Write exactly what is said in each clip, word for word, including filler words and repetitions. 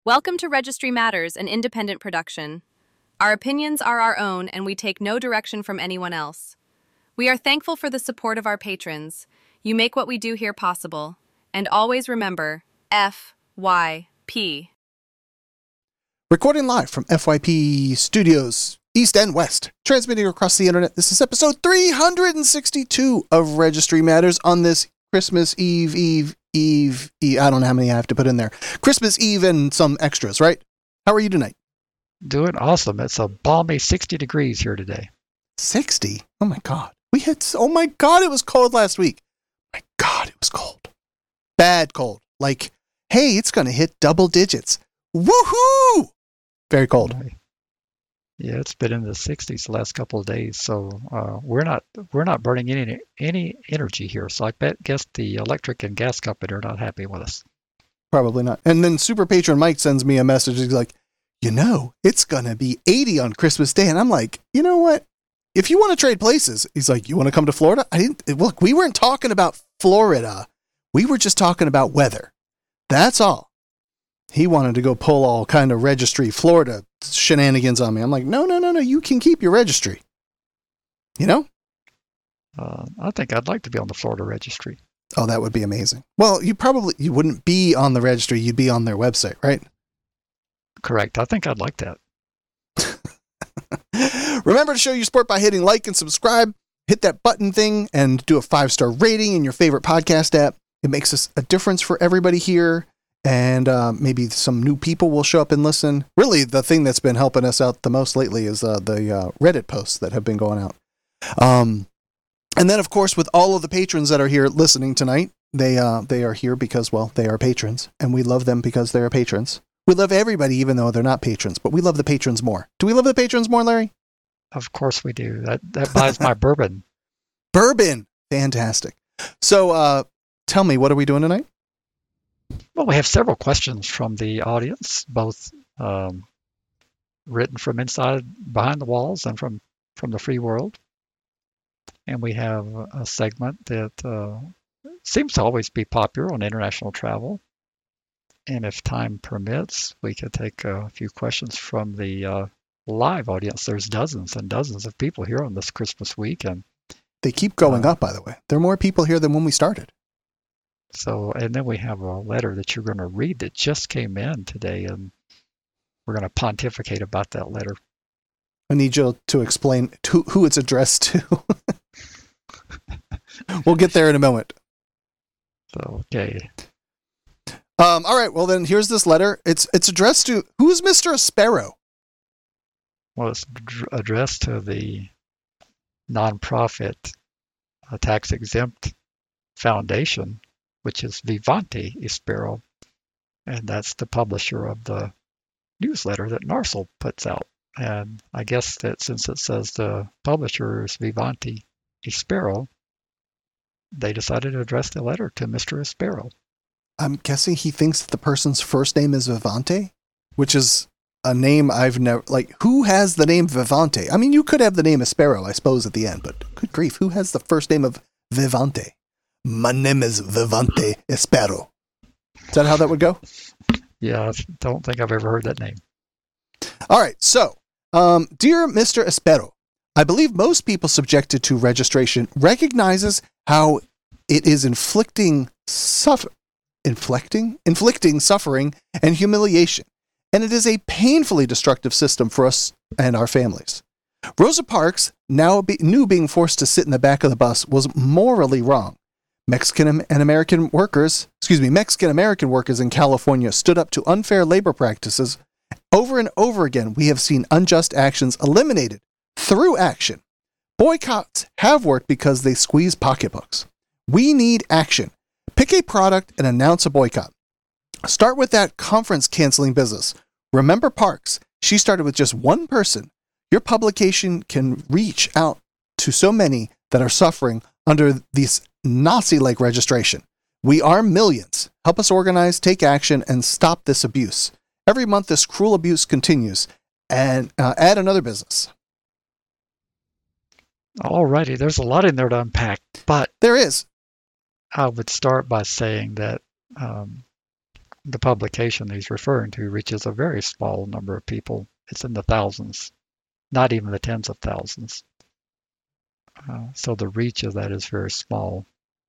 Welcome to Registry Matters, an independent production. Our opinions are our own, and we take no direction from anyone else. We are thankful for the support of our patrons. You make what we do here possible. And always remember, F Y P. Recording live from F Y P Studios, East and West, transmitting across the internet. This is episode three hundred sixty-two of Registry Matters on this Christmas Eve, Eve, Eve, Eve. I don't know how many I have to put in there. Christmas Eve and some extras, right? How are you tonight? Doing awesome. It's a balmy sixty degrees here today. sixty? Oh my God. We hit, oh my God, it was cold last week. My God, it was cold. Bad cold. Like, hey, it's going to hit double digits. Woohoo! Very cold. Yeah, it's been in the sixties the last couple of days, so uh, we're not we're not burning any any energy here. So I bet guess the electric and gas company are not happy with us. Probably not. And then Super Patron Mike sends me a message. He's like, you know, it's gonna be eighty on Christmas Day, and I'm like, you know what? If you want to trade places, he's like, you want to come to Florida? I didn't. Look, we weren't talking about Florida. We were just talking about weather. That's all. He wanted to go pull all kind of registry Florida shenanigans on me. I'm like, no, no, no, no. You can keep your registry. You know? Uh, I think I'd like to be on the Florida registry. Oh, that would be amazing. Well, you probably you wouldn't be on the registry. You'd be on their website, right? Correct. I think I'd like that. Remember to show your support by hitting like and subscribe. Hit that button thing and do a five-star rating in your favorite podcast app. It makes us a difference for everybody here. And uh, maybe some new people will show up and listen. Really, the thing that's been helping us out the most lately is uh, the uh, Reddit posts that have been going out. Um, and then, of course, with all of the patrons that are here listening tonight, they uh, they are here because, well, they are patrons. And we love them because they are patrons. We love everybody, even though they're not patrons. But we love the patrons more. Do we love the patrons more, Larry? Of course we do. That, that buys my bourbon. Bourbon. Fantastic. So uh, tell me, what are we doing tonight? Well, we have several questions from the audience, both um, written from inside, behind the walls, and from, from the free world. And we have a segment that uh, seems to always be popular on international travel. And if time permits, we could take a few questions from the uh, live audience. There's dozens and dozens of people here on this Christmas week. And they keep going uh, up, by the way. There are more people here than when we started. So, and then we have a letter that you're going to read that just came in today, and we're going to pontificate about that letter. I need you to explain to who it's addressed to. We'll get there in a moment. So, okay. Um, all right. Well, then here's this letter. It's it's addressed to, who's Mister Sparrow? Well, it's d- addressed to the nonprofit uh, tax-exempt foundation, which is Vivante Espero, and that's the publisher of the newsletter that Narcel puts out. And I guess that since it says the publisher is Vivante Espero, they decided to address the letter to Mister Espero. I'm guessing he thinks that the person's first name is Vivante, which is a name I've never, like, who has the name Vivante? I mean, you could have the name Espero, I suppose, at the end, but good grief, who has the first name of Vivante? My name is Vivante Espero. Is that how that would go? Yeah, I don't think I've ever heard that name. All right. So, um, dear Mister Espero, I believe most people subjected to registration recognizes how it is inflicting suffer, inflicting, inflicting suffering and humiliation, and it is a painfully destructive system for us and our families. Rosa Parks, now be, knew being forced to sit in the back of the bus was morally wrong. Mexican and American workers, excuse me, Mexican American workers in California stood up to unfair labor practices. Over and over again, we have seen unjust actions eliminated through action. Boycotts have worked because they squeeze pocketbooks. We need action. Pick a product and announce a boycott. Start with that conference canceling business. Remember Parks. She started with just one person. Your publication can reach out to so many that are suffering under this Nazi-like registration. We are millions. Help us organize, take action, and stop this abuse. Every month, this cruel abuse continues. And uh, add another business. Alrighty, there's a lot in there to unpack, but there is. I would start by saying that um, the publication he's referring to reaches a very small number of people. It's in the thousands, not even the tens of thousands. Uh, so the reach of that is very small.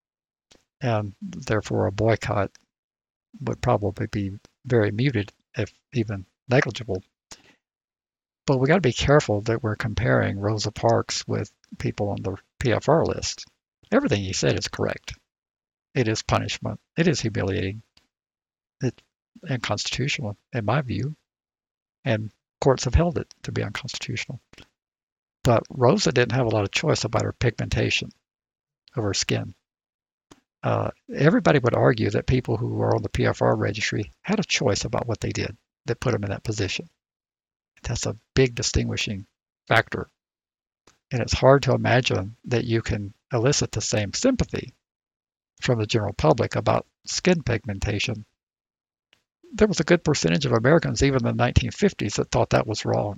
And therefore a boycott would probably be very muted, if even negligible. But we got to be careful that we're comparing Rosa Parks with people on the P F R list. Everything he said is correct. It is punishment. It is humiliating. It's unconstitutional, in my view. And courts have held it to be unconstitutional. But Rosa didn't have a lot of choice about her pigmentation of her skin. Uh, everybody would argue that people who were on the P F R registry had a choice about what they did that put them in that position. That's a big distinguishing factor. And it's hard to imagine that you can elicit the same sympathy from the general public about skin pigmentation. There was a good percentage of Americans, even in the nineteen fifties, that thought that was wrong.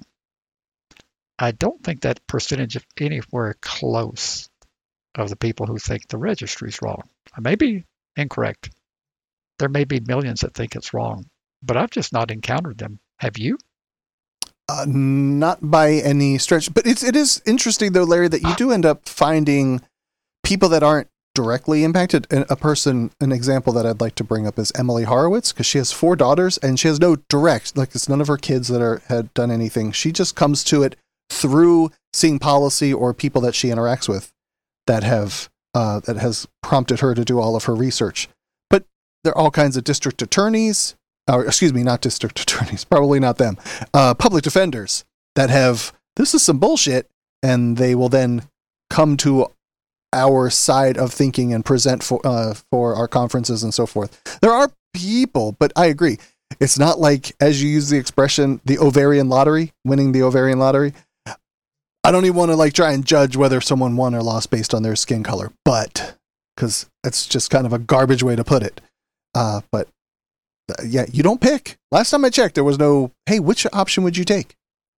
I don't think that percentage is anywhere close of the people who think the registry is wrong. I may be incorrect. There may be millions that think it's wrong, but I've just not encountered them. Have you? Uh, not by any stretch, but it's it is interesting though, Larry, that you do end up finding people that aren't directly impacted. A person, an example that I'd like to bring up is Emily Horowitz, because she has four daughters and she has no direct, like it's none of her kids that are had done anything. She just comes to it through seeing policy or people that she interacts with that have uh, that has prompted her to do all of her research. But there are all kinds of district attorneys. Or, excuse me, not district attorneys, probably not them, uh, public defenders that have, this is some bullshit, and they will then come to our side of thinking and present for, uh, for our conferences and so forth. There are people, but I agree. It's not like, as you use the expression, the ovarian lottery, winning the ovarian lottery. I don't even want to like try and judge whether someone won or lost based on their skin color, but, because it's just kind of a garbage way to put it. Uh, but yeah, you don't pick. Last time I checked, there was no, hey, which option would you take?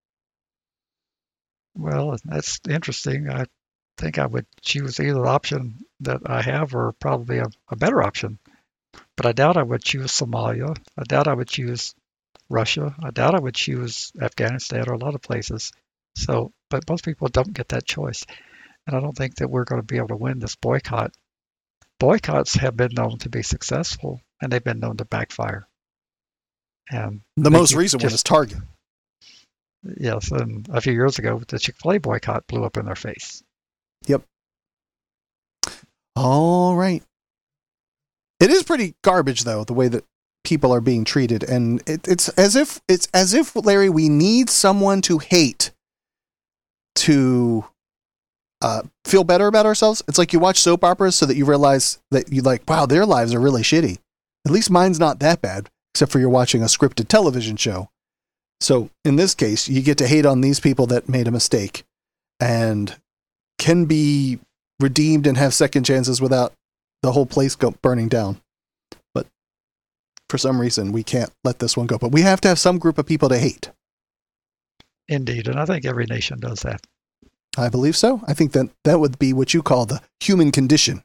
Well, that's interesting. I think I would choose either option that I have or probably a, a better option. But I doubt I would choose Somalia. I doubt I would choose Russia. I doubt I would choose Afghanistan or a lot of places. So, but most people don't get that choice. And I don't think that we're going to be able to win this boycott. Boycotts have been known to be successful, and they've been known to backfire. And the most recent one is Target. Yes, and a few years ago, the Chick-fil-A boycott blew up in their face. Yep. All right. It is pretty garbage, though, the way that people are being treated, and it, it's as if it's as if Larry, we need someone to hate to uh, feel better about ourselves. It's like you watch soap operas so that you realize that you like, wow, their lives are really shitty. At least mine's not that bad, except for you're watching a scripted television show. So in this case, you get to hate on these people that made a mistake and can be redeemed and have second chances without the whole place go burning down. But for some reason, we can't let this one go. But we have to have some group of people to hate. Indeed, and I think every nation does that. I believe so. I think that that would be what you call the human condition.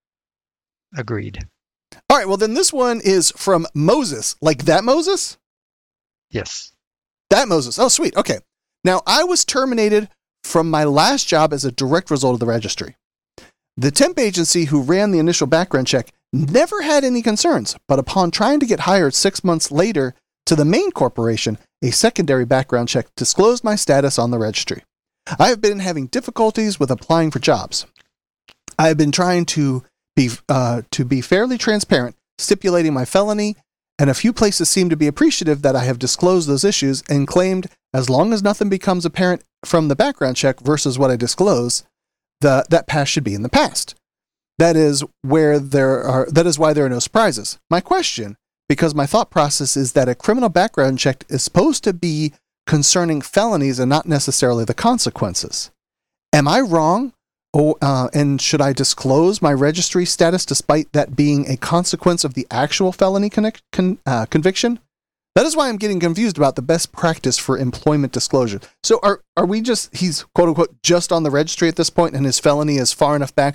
Agreed. All right, well, then this one is from Moses. Like that Moses? Yes. That Moses. Oh, sweet. Okay. Now, I was terminated from my last job as a direct result of the registry. The temp agency who ran the initial background check never had any concerns, but upon trying to get hired six months later to the main corporation, a secondary background check disclosed my status on the registry. I have been having difficulties with applying for jobs. I have been trying to be uh, to be fairly transparent, stipulating my felony, and a few places seem to be appreciative that I have disclosed those issues and claimed as long as nothing becomes apparent from the background check versus what I disclose, the, that past should be in the past. That is where there are. That is why there are no surprises. My question, because my thought process is that a criminal background check is supposed to be concerning felonies and not necessarily the consequences. Am I wrong? Oh, uh, and should I disclose my registry status despite that being a consequence of the actual felony connect, con, uh, conviction? That is why I'm getting confused about the best practice for employment disclosure. So are are we just, he's quote unquote just on the registry at this point and his felony is far enough back that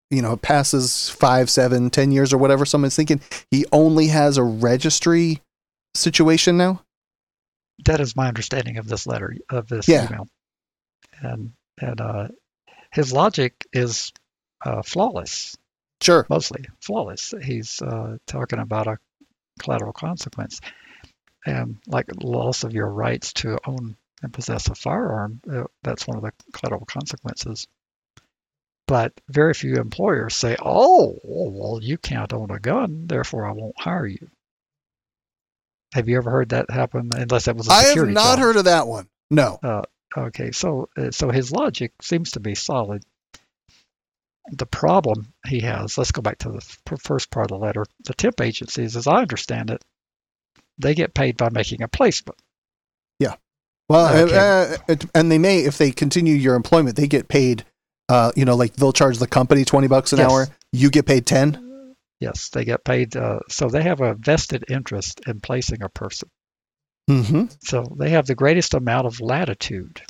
you know, passes five, seven, ten years or whatever, someone's thinking he only has a registry situation now? That is my understanding of this letter, of this Yeah. email. And and uh, his logic is uh, flawless, Sure. mostly flawless. He's uh, talking about a collateral consequence. And like loss of your rights to own and possess a firearm, uh, that's one of the collateral consequences. But very few employers say, oh, well, you can't own a gun, therefore I won't hire you. Have you ever heard that happen? Unless that was a I have security not job. heard of that one. No. Uh, okay, so uh, so his logic seems to be solid. The problem he has, let's go back to the f- first part of the letter. The temp agencies, as I understand it, they get paid by making a placement. Well, Okay. uh, uh, and they may, if they continue your employment, they get paid, uh, you know, like they'll charge the company twenty bucks an Yes. hour. You get paid ten. Yes, they get paid. Uh, so they have a vested interest in placing a person. Mm-hmm. So they have the greatest amount of latitude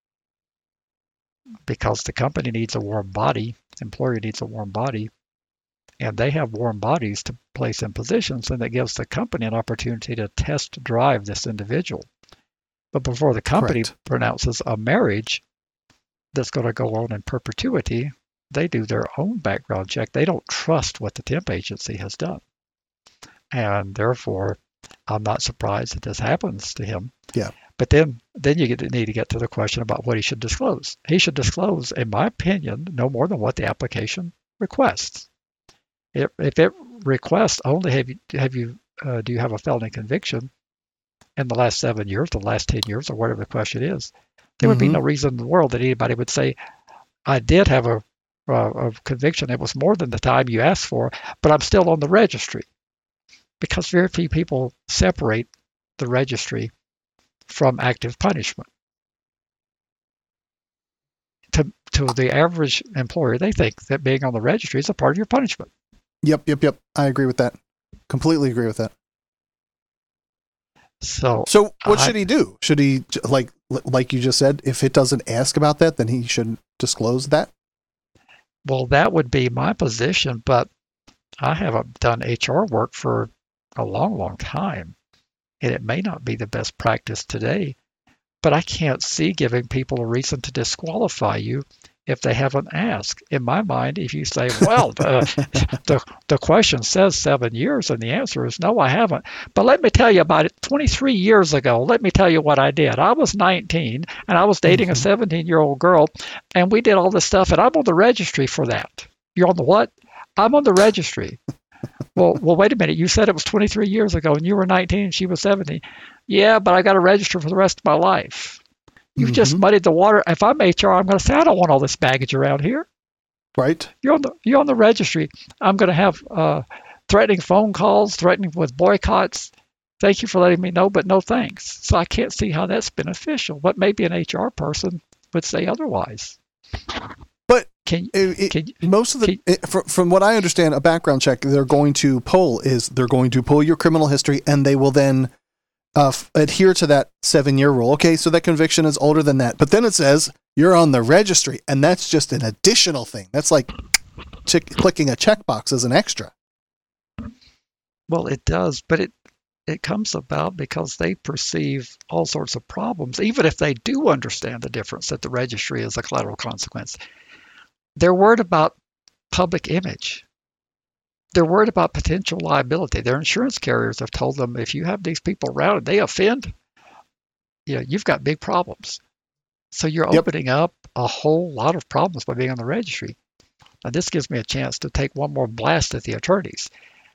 because the company needs a warm body, employer needs a warm body, and they have warm bodies to place in positions, and that gives the company an opportunity to test drive this individual. But before the company Correct. pronounces a marriage that's going to go on in perpetuity, they do their own background check. They don't trust what the temp agency has done. And therefore, I'm not surprised that this happens to him. Yeah. But then, then you get to, need to get to the question about what he should disclose. He should disclose, in my opinion, no more than what the application requests. If, if it requests only have you have you uh, do you have a felony conviction in the last seven years, the last ten years, or whatever the question is, there would be Mhm. no reason in the world that anybody would say, I did have a, a, a conviction. It was more than the time you asked for, but I'm still on the registry. Because very few people separate the registry from active punishment. To, to the average employer, they think that being on the registry is a part of your punishment. Yep, yep, yep. I agree with that. Completely agree with that. So, So what I- should he do? Should he, like like you just said, if it doesn't ask about that, then he shouldn't disclose that? well, that would be my position, but I haven't done H R work for a long, long time, and it may not be the best practice today, but I can't see giving people a reason to disqualify you if they haven't asked. In my mind, if you say, well, the, the, the question says seven years, and the answer is no, I haven't. But let me tell you about it. twenty-three years ago, let me tell you what I did. I was nineteen, and I was dating a seventeen-year-old girl, and we did all this stuff, and I'm on the registry for that. You're on the what? I'm on the registry. Well, well, wait a minute. You said it was twenty-three years ago, and you were nineteen, and she was seventeen. Yeah, but I got to register for the rest of my life. You've just Mhm. muddied the water. If I'm H R, I'm going to say, I don't want all this baggage around here. Right? You're on the you're on the registry. I'm going to have uh, threatening phone calls, threatening with boycotts. Thank you for letting me know, but no thanks. So I can't see how that's beneficial. But maybe an H R person would say otherwise. But Can It- it- can most of the, can- it, fr- from what I understand, a background check they're going to pull is they're going to pull your criminal history, and they will then uh, f- adhere to that seven-year rule. Okay, so that conviction is older than that, but then it says you're on the registry, and that's just an additional thing. That's like chick- clicking a checkbox as an extra. Well, it does, but it it comes about because they perceive all sorts of problems, even if they do understand the difference that the registry is a collateral consequence. They're worried about public image. They're worried about potential liability. Their insurance carriers have told them if you have these people around and they offend, you know, you've got big problems. So you're Yep. opening up a whole lot of problems by being on the registry. Now, this gives me a chance to take one more blast at the attorneys.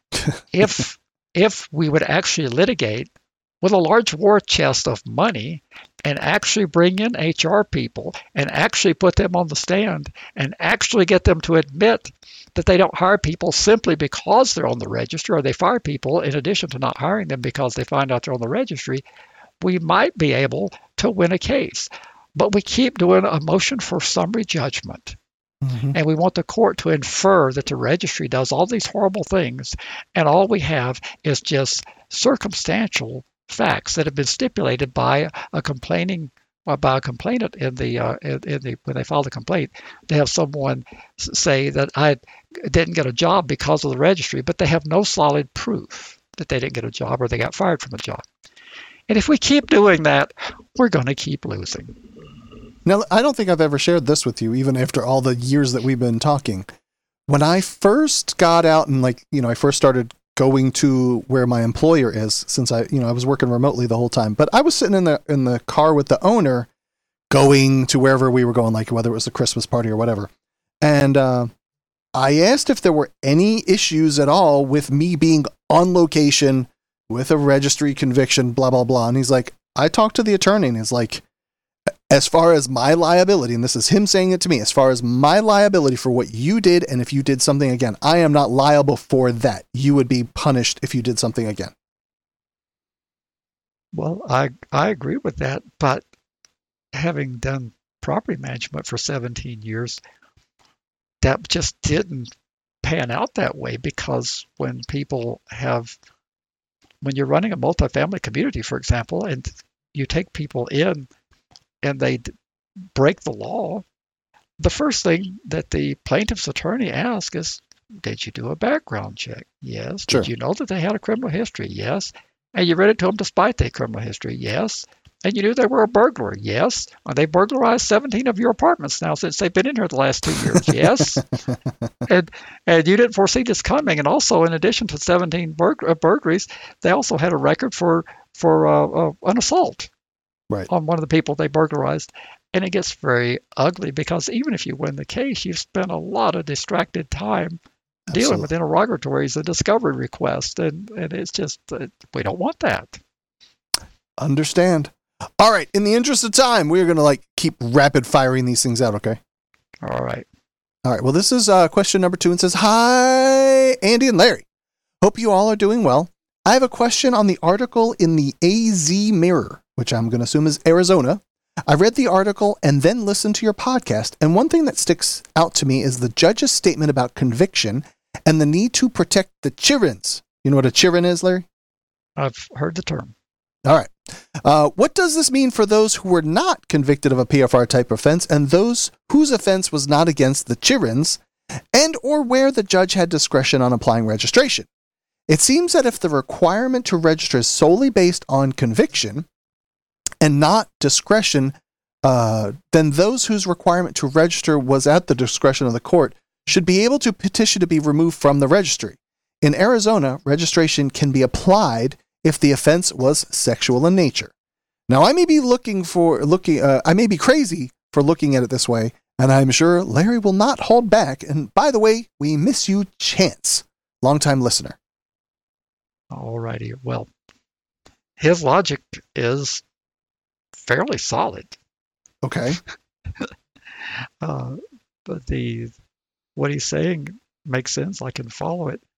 if if we would actually litigate with a large war chest of money and actually bring in H R people and actually put them on the stand and actually get them to admit that they don't hire people simply because they're on the registry, or they fire people in addition to not hiring them because they find out they're on the registry, we might be able to win a case. But we keep doing a motion for summary judgment. Mhm. And we want the court to infer that the registry does all these horrible things, and all we have is just circumstantial facts that have been stipulated by a complaining uh, by a complainant in the uh, in, in the when they filed a complaint. They have someone s- say that I didn't get a job because of the registry, but they have no solid proof that they didn't get a job or they got fired from a job. And if we keep doing that, we're going to keep losing. Now, I don't think I've ever shared this with you, even after all the years that we've been talking. When I first got out and like, you know, I first started going to where my employer is, since I, you know, I was working remotely the whole time, but I was sitting in the, in the car with the owner going to wherever we were going, like whether it was a Christmas party or whatever. And, uh, I asked if there were any issues at all with me being on location with a registry conviction, blah, blah, blah. And he's like, I talked to the attorney and he's like, as far as my liability, and this is him saying it to me, as far as my liability for what you did, and if you did something again, I am not liable for that. You would be punished if you did something again. Well, I I agree with that, but having done property management for seventeen years, that just didn't pan out that way, because when people have, when you're running a multifamily community, for example, and you take people in and they d- break the law, the first thing that the plaintiff's attorney asks is, did you do a background check? Yes. Sure. Did you know that they had a criminal history? Yes. And you read it to them despite their criminal history? Yes. And you knew they were a burglar? Yes. And they burglarized seventeen of your apartments now since they've been in here the last two years? Yes. and and you didn't foresee this coming. And also, in addition to seventeen burg- uh, burglaries, they also had a record for, for uh, uh, an assault. Right. On one of the people they burglarized. And it gets very ugly, because even if you win the case, you've spent a lot of distracted time Absolutely. dealing with interrogatories and discovery requests. And, and it's just, uh, we don't want that. Understand. All right. In the interest of time, we're going to like keep rapid firing these things out. Okay. All right. All right. Well, this is uh, question number two and says, hi, Andy and Larry. Hope you all are doing well. I have a question on the article in the A Z Mirror, which I'm going to assume is Arizona. I read the article and then listened to your podcast, and one thing that sticks out to me is the judge's statement about conviction and the need to protect the chirins. You know what a chirin is, Larry? I've heard the term. All right. Uh, what does this mean for those who were not convicted of a P F R-type offense and those whose offense was not against the chirins, and or where the judge had discretion on applying registration? It seems that if the requirement to register is solely based on conviction and not discretion, uh, then those whose requirement to register was at the discretion of the court should be able to petition to be removed from the registry. In Arizona, registration can be applied if the offense was sexual in nature. Now, I may be looking for looking. Uh, I may be crazy for looking at it this way, and I'm sure Larry will not hold back. And by the way, we miss you, Chance, longtime listener. All righty. Well, his logic is fairly solid. Okay. uh, but the what he's saying makes sense. I can follow it.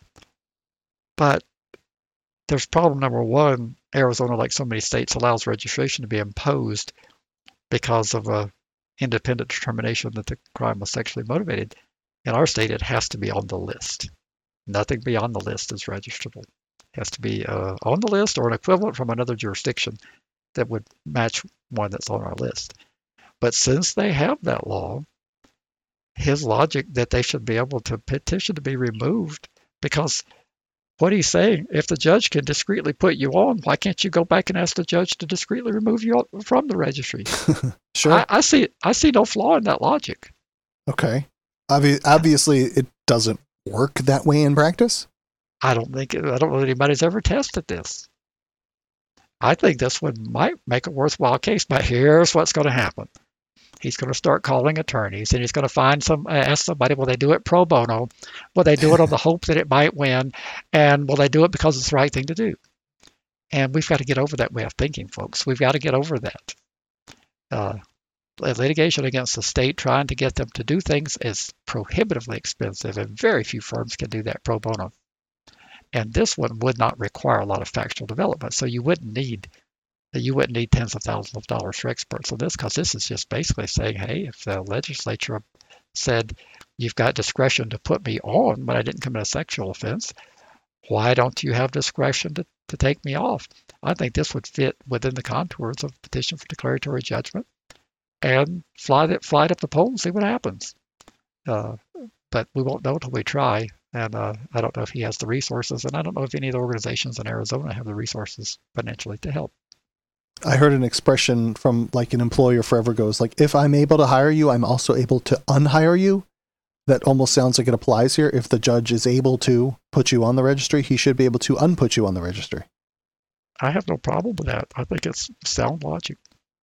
But there's problem number one. Arizona, like so many states, allows registration to be imposed because of a independent determination that the crime was sexually motivated. In our state, it has to be on the list. Nothing beyond the list is registrable. It has to be uh, on the list or an equivalent from another jurisdiction that would match one that's on our list. But since they have that law, his logic that they should be able to petition to be removed, because what he's saying, if the judge can discreetly put you on, why can't you go back and ask the judge to discreetly remove you from the registry? Sure. I, I see. I see no flaw in that logic. Okay. Obvi- obviously, it doesn't work that way in practice. I don't think. I don't know anybody's ever tested this. I think this one might make a worthwhile case, but here's what's going to happen. He's going to start calling attorneys, and he's going to find some, ask somebody, will they do it pro bono? Will they do it on the hope that it might win? And will they do it because it's the right thing to do? And we've got to get over that way of thinking, folks. We've got to get over that. Uh, litigation against the state trying to get them to do things is prohibitively expensive, and very few firms can do that pro bono. And this one would not require a lot of factual development, so you wouldn't need you wouldn't need tens of thousands of dollars for experts on this, because this is just basically saying, hey, if the legislature said you've got discretion to put me on, but I didn't commit a sexual offense, why don't you have discretion to, to take me off? I think this would fit within the contours of petition for declaratory judgment, and fly it, fly it up the pole and see what happens. Uh, but we won't know until we try. And uh, I don't know if he has the resources, and I don't know if any of the organizations in Arizona have the resources financially to help. I heard an expression from like an employer forever goes like, if I'm able to hire you, I'm also able to unhire you. That almost sounds like it applies here. If the judge is able to put you on the registry, he should be able to unput you on the registry. I have no problem with that. I think it's sound logic.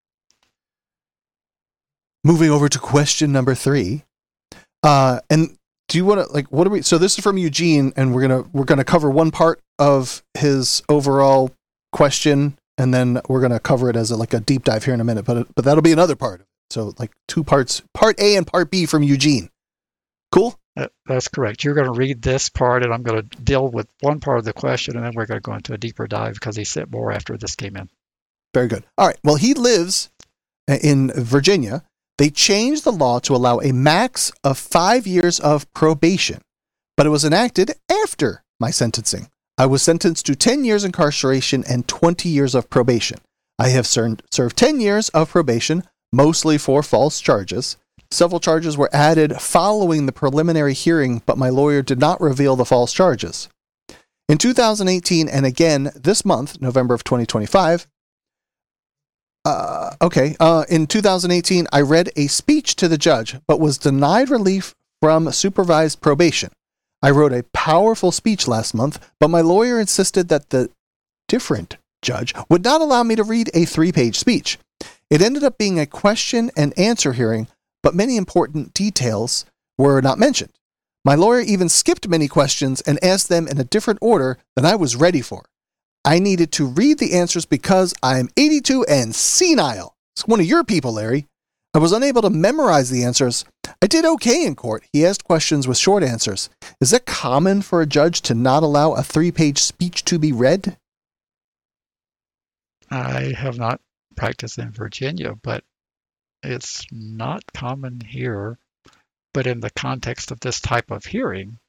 Moving over to question number three. Uh, and do you want to like, what are we, so this is from Eugene, and we're going to, we're going to cover one part of his overall question, and then we're going to cover it as a, like a deep dive here in a minute, but, but that'll be another part. So like two parts, part A and part B from Eugene. Cool? That, that's correct. You're going to read this part, and I'm going to deal with one part of the question, and then we're going to go into a deeper dive because he sent more after this came in. Very good. All right. Well, he lives in Virginia. They changed the law to allow a max of five years of probation, but it was enacted after my sentencing. I was sentenced to ten years incarceration and twenty years of probation. I have served, served ten years of probation, mostly for false charges. Several charges were added following the preliminary hearing, but my lawyer did not reveal the false charges. In two thousand eighteen, and again this month, November of twenty twenty-five, uh, okay, uh, in two thousand eighteen, I read a speech to the judge, but was denied relief from supervised probation. I wrote a powerful speech last month, but my lawyer insisted that the different judge would not allow me to read a three-page speech. It ended up being a question and answer hearing, but many important details were not mentioned. My lawyer even skipped many questions and asked them in a different order than I was ready for. I needed to read the answers because I am eighty-two and senile. It's one of your people, Larry. I was unable to memorize the answers. I did okay in court. He asked questions with short answers. Is it common for a judge to not allow a three-page speech to be read? I have not practiced in Virginia, but it's not common here. But in the context of this type of hearing,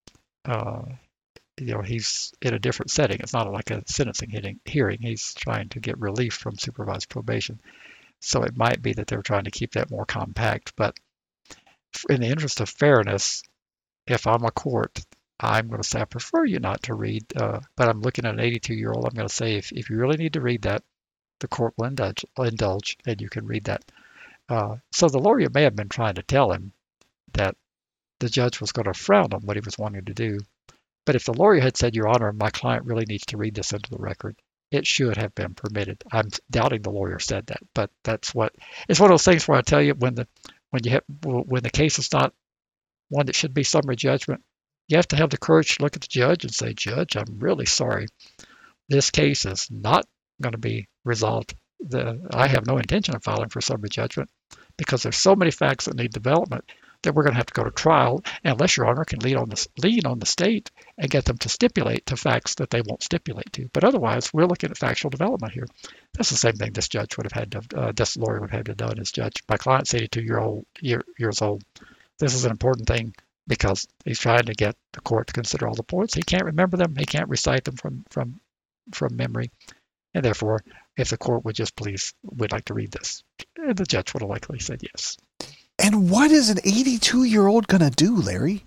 uh, you know, he's in a different setting. It's not like a sentencing hearing. hearing. He's trying to get relief from supervised probation. So it might be that they're trying to keep that more compact. But in the interest of fairness, if I'm a court, I'm going to say I prefer you not to read. Uh, but I'm looking at an eighty-two-year-old. I'm going to say if, if you really need to read that, the court will indulge, will indulge and you can read that. Uh, so the lawyer may have been trying to tell him that the judge was going to frown on what he was wanting to do. But if the lawyer had said, Your Honor, my client really needs to read this into the record, it should have been permitted. I'm doubting the lawyer said that, but that's what it's one of those things where I tell you when the when you have when the case is not one that should be summary judgment, you have to have the courage to look at the judge and say, Judge, I'm really sorry. This case is not going to be resolved. The, I have no intention of filing for summary judgment because there's so many facts that need development that we're going to have to go to trial unless Your Honor can lean on the lean on the state and get them to stipulate to facts that they won't stipulate to. But otherwise, we're looking at factual development here. That's the same thing this judge would have had to, uh, this lawyer would have had to have done as judge. My client's eighty-two year old year, years old. This is an important thing because he's trying to get the court to consider all the points. He can't remember them. He can't recite them from from from memory, and therefore, if the court would just please, would like to read this, the judge would have likely said yes. And what is an eighty-two-year-old going to do, Larry?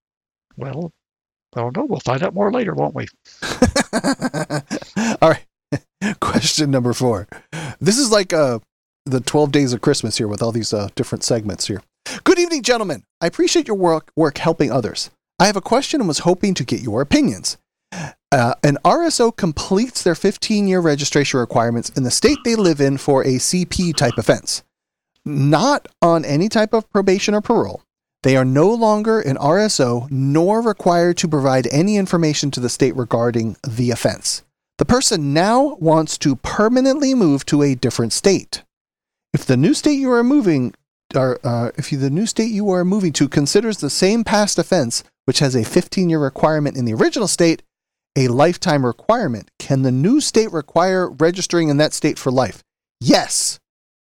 Well, I don't know. We'll find out more later, won't we? All right. Question number four. This is like uh, the twelve days of Christmas here with all these uh, different segments here. Good evening, gentlemen. I appreciate your work, work helping others. I have a question and was hoping to get your opinions. Uh, an R S O completes their fifteen-year registration requirements in the state they live in for a C P type offense. Not on any type of probation or parole. They are no longer an R S O nor required to provide any information to the state regarding the offense. The person now wants to permanently move to a different state. If the new state you are moving, or uh, if you, the new state you are moving to considers the same past offense, which has a fifteen-year requirement in the original state, a lifetime requirement, can the new state require registering in that state for life? Yes.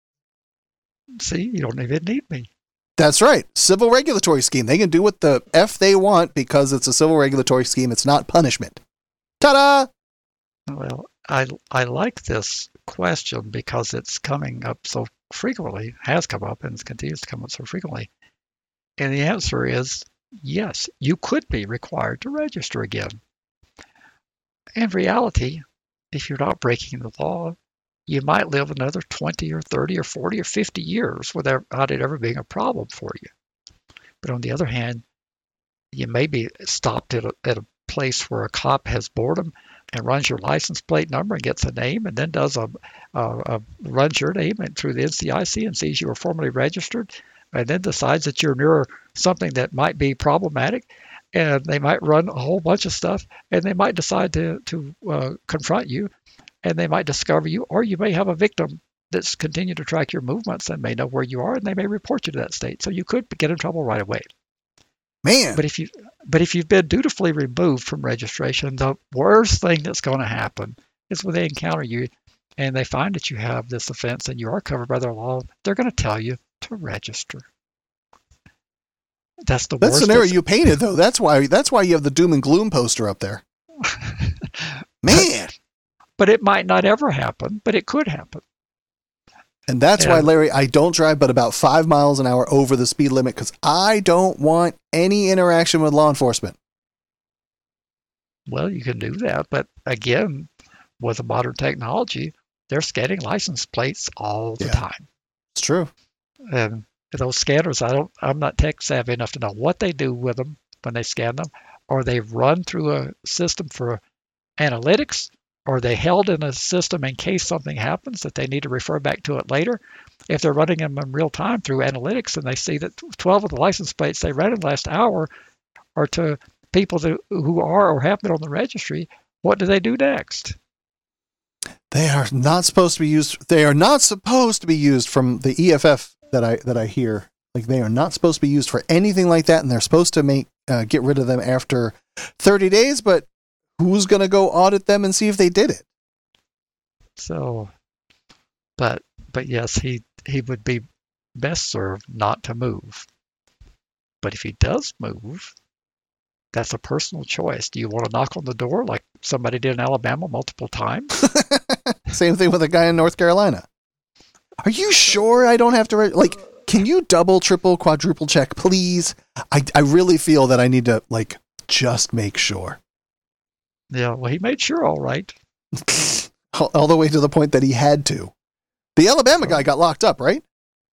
See, you don't even need me. That's right. Civil regulatory scheme. They can do what the F they want because it's a civil regulatory scheme. It's not punishment. Ta-da! Well, I I like this question because it's coming up so frequently, has come up and continues to come up so frequently. And the answer is yes, you could be required to register again. In reality, if you're not breaking the law, you might live another twenty or thirty or forty or fifty years without it ever being a problem for you. But on the other hand, you may be stopped at a, at a place where a cop has boredom and runs your license plate number and gets a name, and then does a, a, a runs your name and through the N C I C and sees you were formally registered, and then decides that you're near something that might be problematic, and they might run a whole bunch of stuff, and they might decide to to uh, confront you, and they might discover you, or you may have a victim that's continued to track your movements and may know where you are, and they may report you to that state. So you could get in trouble right away. Man. But if you but if you've been dutifully removed from registration, the worst thing that's going to happen is when they encounter you and they find that you have this offense and you are covered by their law, they're going to tell you to register. That's the that worst. scenario you painted, though. That's why that's why you have the doom and gloom poster up there. Man. But, but it might not ever happen, but it could happen. And that's Yeah. why, Larry, I don't drive but about five miles an hour over the speed limit, because I don't want any interaction with law enforcement. Well, you can do that, but again, with the modern technology, they're scanning license plates all the Yeah. time. It's true. And those scanners, I don't, I'm not tech savvy enough to know what they do with them when they scan them, or they run through a system for analytics, or they held in a system in case something happens that they need to refer back to it later. If they're running them in real time through analytics and they see that twelve of the license plates they ran in the last hour are to people that, who are or have been on the registry, what do they do next? They are not supposed to be used. They are not supposed to be used from the E F F that I that I hear. Like, they are not supposed to be used for anything like that, and they're supposed to make uh, get rid of them after thirty days. But who's going to go audit them and see if they did it? So, but but yes, he he would be best served not to move. But if he does move, that's a personal choice. Do you want to knock on the door like somebody did in Alabama multiple times? Same thing with a guy in North Carolina. Are you sure I don't have to, re- like, can you double, triple, quadruple check, please? I, I really feel that I need to, like, just make sure. Yeah, well, he made sure all right. all, all the way to the point that he had to. The Alabama guy got locked up, right?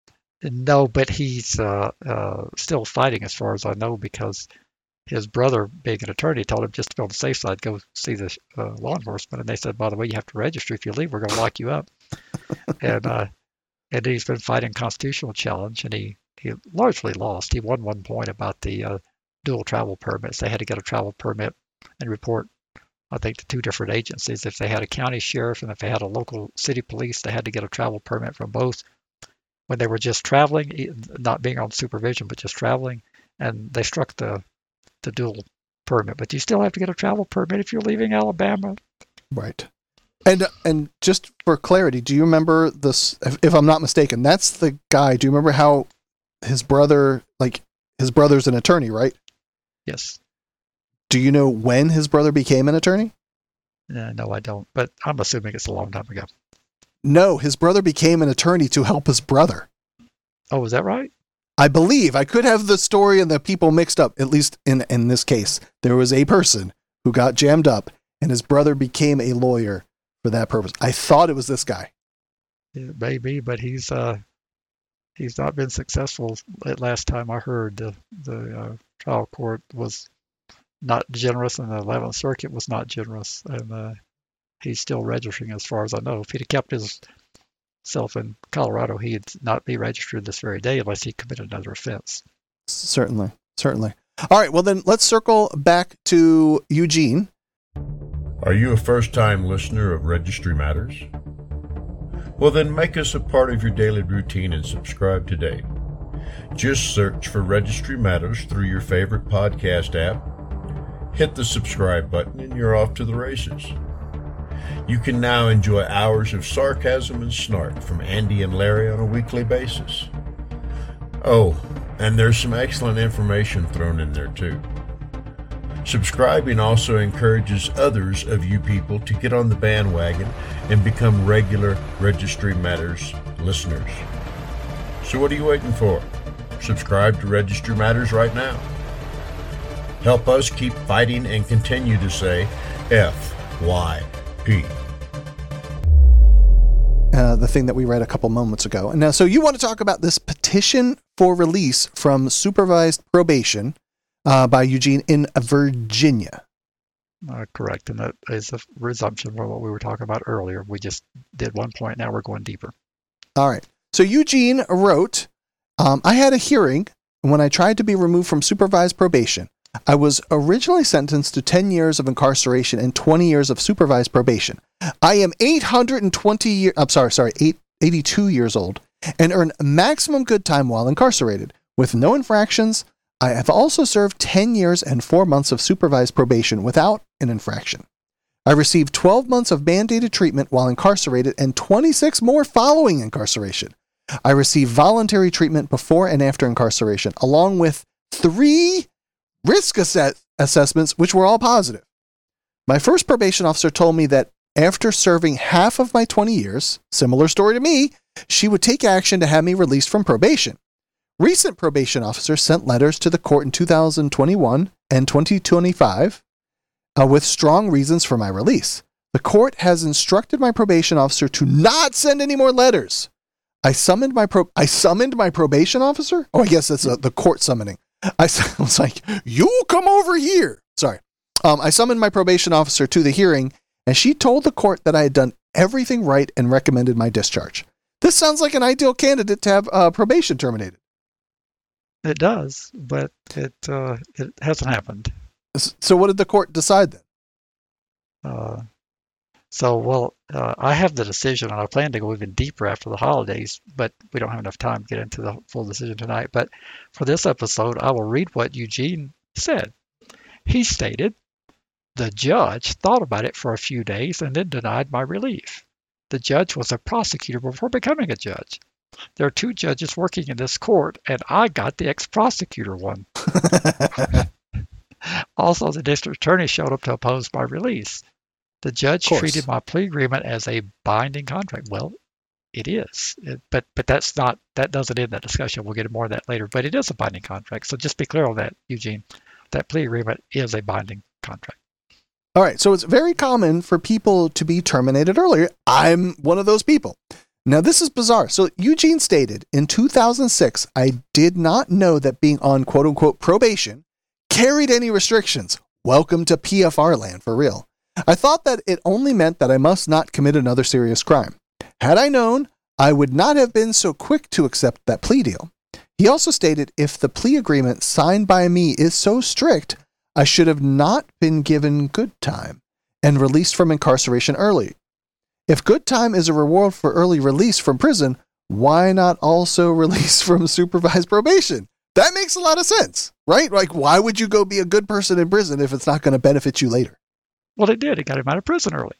No, but he's uh, uh, still fighting as far as I know, because his brother, being an attorney, told him just to be on the safe side, go see the uh, law enforcement. And they said, by the way, you have to register. If you leave, we're going to lock you up. and uh, and he's been fighting a constitutional challenge, and he, he largely lost. He won one point about the uh, dual travel permits. They had to get a travel permit and report, I think, to two different agencies. If they had a county sheriff and if they had a local city police, they had to get a travel permit from both. When they were just traveling, not being on supervision, but just traveling, and they struck the the dual permit. But you still have to get a travel permit if you're leaving Alabama. Right. And and just for clarity, do you remember this? If, if I'm not mistaken, that's the guy. Do you remember how his brother, like his brother's an attorney, right? Yes. Do you know when his brother became an attorney? Uh, no, I don't. But I'm assuming it's a long time ago. No, his brother became an attorney to help his brother. Oh, is that right? I believe. I could have the story and the people mixed up, at least in, in this case. There was a person who got jammed up, and his brother became a lawyer for that purpose. I thought it was this guy. It may be, but he's uh, he's not been successful. At last time I heard, the the uh, trial court was not generous, and the eleventh Circuit was not generous, and uh, he's still registering as far as I know. If he'd have kept his self in Colorado, he'd not be registered this very day unless he committed another offense. Certainly, certainly. All right, well then let's circle back to Eugene. Are you a first-time listener of Registry Matters? Well then make us a part of your daily routine and subscribe today. Just search for Registry Matters through your favorite podcast app, hit the subscribe button, and you're off to the races. You can now enjoy hours of sarcasm and snark from Andy and Larry on a weekly basis. Oh, and there's some excellent information thrown in there too. Subscribing also encourages others of you people to get on the bandwagon and become regular Registry Matters listeners. So what are you waiting for? Subscribe to Registry Matters right now. Help us keep fighting and continue to say F Y P. Uh, the thing that we read a couple moments ago. And now, so you want to talk about this petition for release from supervised probation uh, by Eugene in Virginia. Uh, correct, and that is a resumption from what we were talking about earlier. We just did one point, now we're going deeper. All right. So Eugene wrote, um, I had a hearing when I tried to be removed from supervised probation. I was originally sentenced to ten years of incarceration and twenty years of supervised probation. I am eight hundred twenty years, I'm sorry, sorry, eight, eighty-two years old and earn maximum good time while incarcerated. With no infractions, I have also served ten years and four months of supervised probation without an infraction. I received twelve months of mandated treatment while incarcerated and twenty-six more following incarceration. I received voluntary treatment before and after incarceration, along with three risk assess- assessments, which were all positive. My first probation officer told me that after serving half of my twenty years, similar story to me, she would take action to have me released from probation. Recent probation officers sent letters to the court in two thousand twenty-one and twenty twenty-five uh, with strong reasons for my release. The court has instructed my probation officer to not send any more letters. I summoned my pro- I summoned my probation officer? Oh, I guess that's uh, the court summoning. I was like, you come over here. Sorry. Um, I summoned my probation officer to the hearing, and she told the court that I had done everything right and recommended my discharge. This sounds like an ideal candidate to have uh, probation terminated. It does, but it uh, it hasn't happened. So what did the court decide then? Uh, so, well, uh, I have the decision, and I plan to go even deeper after the holidays, but we don't have enough time to get into the full decision tonight. But for this episode, I will read what Eugene said. He stated, the judge thought about it for a few days and then denied my relief. The judge was a prosecutor before becoming a judge. There are two judges working in this court, and I got the ex-prosecutor one. Also, the district attorney showed up to oppose my release. The judge treated my plea agreement as a binding contract. Well, it is, it, but but that's not that doesn't end that discussion. We'll get more of that later. But it is a binding contract. So just be clear on that, Eugene. That plea agreement is a binding contract. All right. So it's very common for people to be terminated earlier. I'm one of those people. Now, this is bizarre. So Eugene stated in two thousand six, I did not know that being on quote unquote probation carried any restrictions. Welcome to P F R land for real. I thought that it only meant that I must not commit another serious crime. Had I known, I would not have been so quick to accept that plea deal. He also stated if the plea agreement signed by me is so strict, I should have not been given good time and released from incarceration early. If good time is a reward for early release from prison, why not also release from supervised probation? That makes a lot of sense, right? Like, why would you go be a good person in prison if it's not going to benefit you later? Well, it did. It got him out of prison early.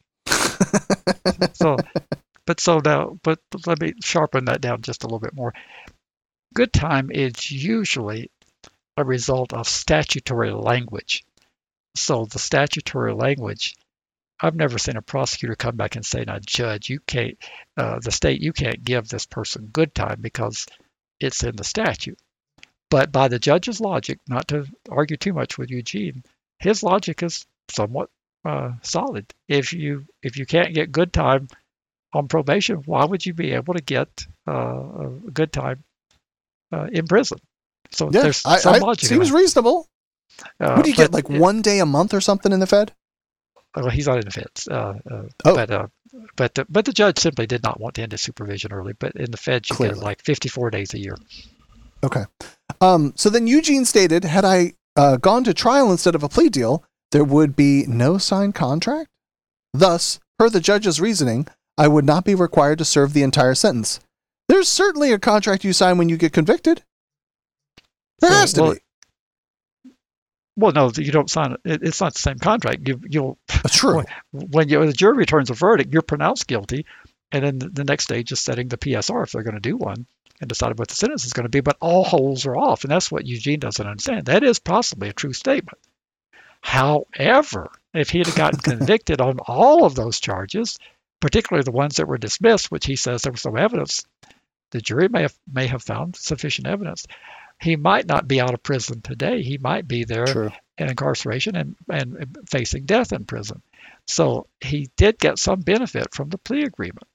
so, but so now, but let me sharpen that down just a little bit more. Good time is usually a result of statutory language. So the statutory language, I've never seen a prosecutor come back and say, now, judge, you can't, uh, the state, you can't give this person good time because it's in the statute. But by the judge's logic, not to argue too much with Eugene, his logic is somewhat uh, solid. If you if you can't get good time on probation, why would you be able to get uh, a good time uh, in prison? So yeah, there's I, some I, logic. Seems reasonable. Uh, what do you get, like it, one day a month or something in the Fed? Well, he's not in the feds. Uh, uh, oh. But uh, but the, but the judge simply did not want to end his supervision early. But in the feds, you Clearly. get like fifty-four days a year. Okay. Um, so then Eugene stated, had I uh, gone to trial instead of a plea deal, there would be no signed contract. Thus, per the judge's reasoning, I would not be required to serve the entire sentence. There's certainly a contract you sign when you get convicted. There So, has to well, be. Well, no, you don't sign it. It's not the same contract. You, you'll True. when you, the jury returns a verdict, you're pronounced guilty, and then the, the next stage is setting the P S R if they're going to do one and deciding what the sentence is going to be. But all holes are off, and that's what Eugene doesn't understand. That is possibly a true statement. However, if he had gotten convicted on all of those charges, particularly the ones that were dismissed, which he says there was no evidence, the jury may have may have found sufficient evidence. He might not be out of prison today. He might be there True. and incarceration and, and facing death in prison. So he did get some benefit from the plea agreement.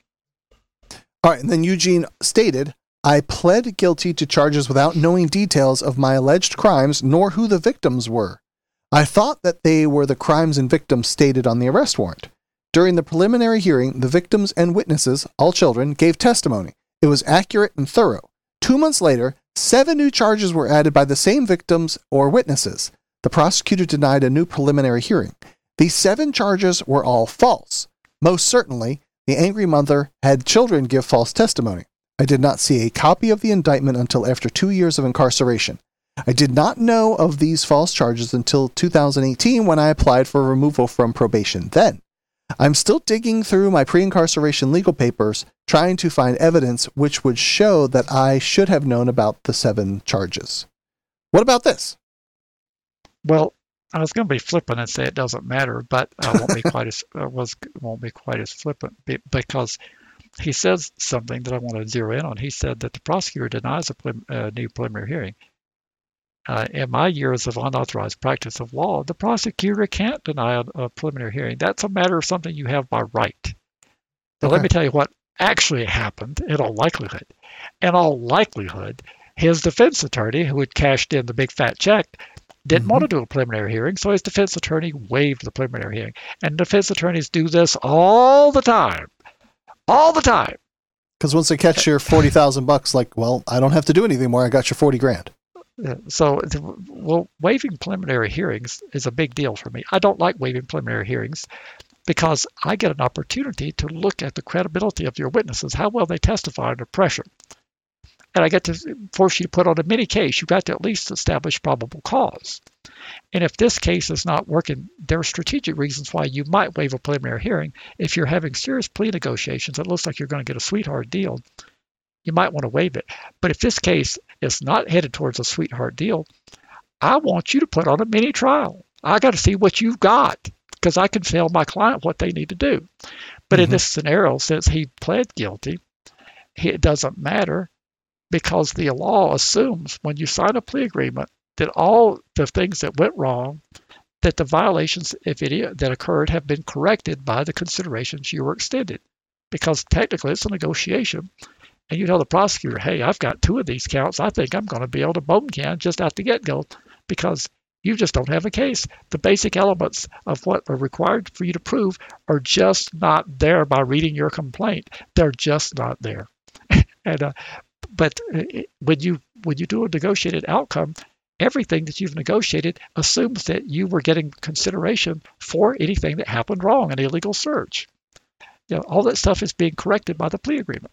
All right, and then Eugene stated, I pled guilty to charges without knowing details of my alleged crimes nor who the victims were. I thought that they were the crimes and victims stated on the arrest warrant. During the preliminary hearing, the victims and witnesses, all children, gave testimony. It was accurate and thorough. Two months later, seven new charges were added by the same victims or witnesses. The prosecutor denied a new preliminary hearing. These seven charges were all false. Most certainly, the angry mother had children give false testimony. I did not see a copy of the indictment until after two years of incarceration. I did not know of these false charges until two thousand eighteen when I applied for removal from probation then. I'm still digging through my pre-incarceration legal papers, trying to find evidence which would show that I should have known about the seven charges. What about this? Well, I was going to be flippant and say it doesn't matter, but I won't be quite as I was won't be quite as flippant because he says something that I want to zero in on. He said that the prosecutor denies a prelim, uh, new preliminary hearing. Uh, in my years of unauthorized practice of law, the prosecutor can't deny a, a preliminary hearing. That's a matter of something you have by right. Now, okay. Let me tell you what actually happened in all likelihood. In all likelihood, his defense attorney, who had cashed in the big fat check, didn't mm-hmm. want to do a preliminary hearing, so his defense attorney waived the preliminary hearing. And defense attorneys do this all the time. All the time. Because once they catch your forty thousand bucks, like, well, I don't have to do anything more. I got your forty grand. Yeah, so, well, waiving preliminary hearings is a big deal for me. I don't like waiving preliminary hearings because I get an opportunity to look at the credibility of your witnesses, how well they testify under pressure. And I get to force you to put on a mini case. You've got to at least establish probable cause. And if this case is not working, there are strategic reasons why you might waive a preliminary hearing. If you're having serious plea negotiations, it looks like you're going to get a sweetheart deal, you might want to waive it. But if this case is not headed towards a sweetheart deal, I want you to put on a mini trial. I got to see what you've got because I can tell my client what they need to do. But mm-hmm. in this scenario, since he pled guilty, he, it doesn't matter. Because the law assumes when you sign a plea agreement that all the things that went wrong, that the violations, if any, that occurred have been corrected by the considerations you were extended. Because technically it's a negotiation. And you tell the prosecutor, hey, I've got two of these counts. I think I'm going to be able to bone can just out the get-go because you just don't have a case. The basic elements of what are required for you to prove are just not there by reading your complaint. They're just not there. and uh, But when you when you do a negotiated outcome, everything that you've negotiated assumes that you were getting consideration for anything that happened wrong, an illegal search. You know, all that stuff is being corrected by the plea agreement.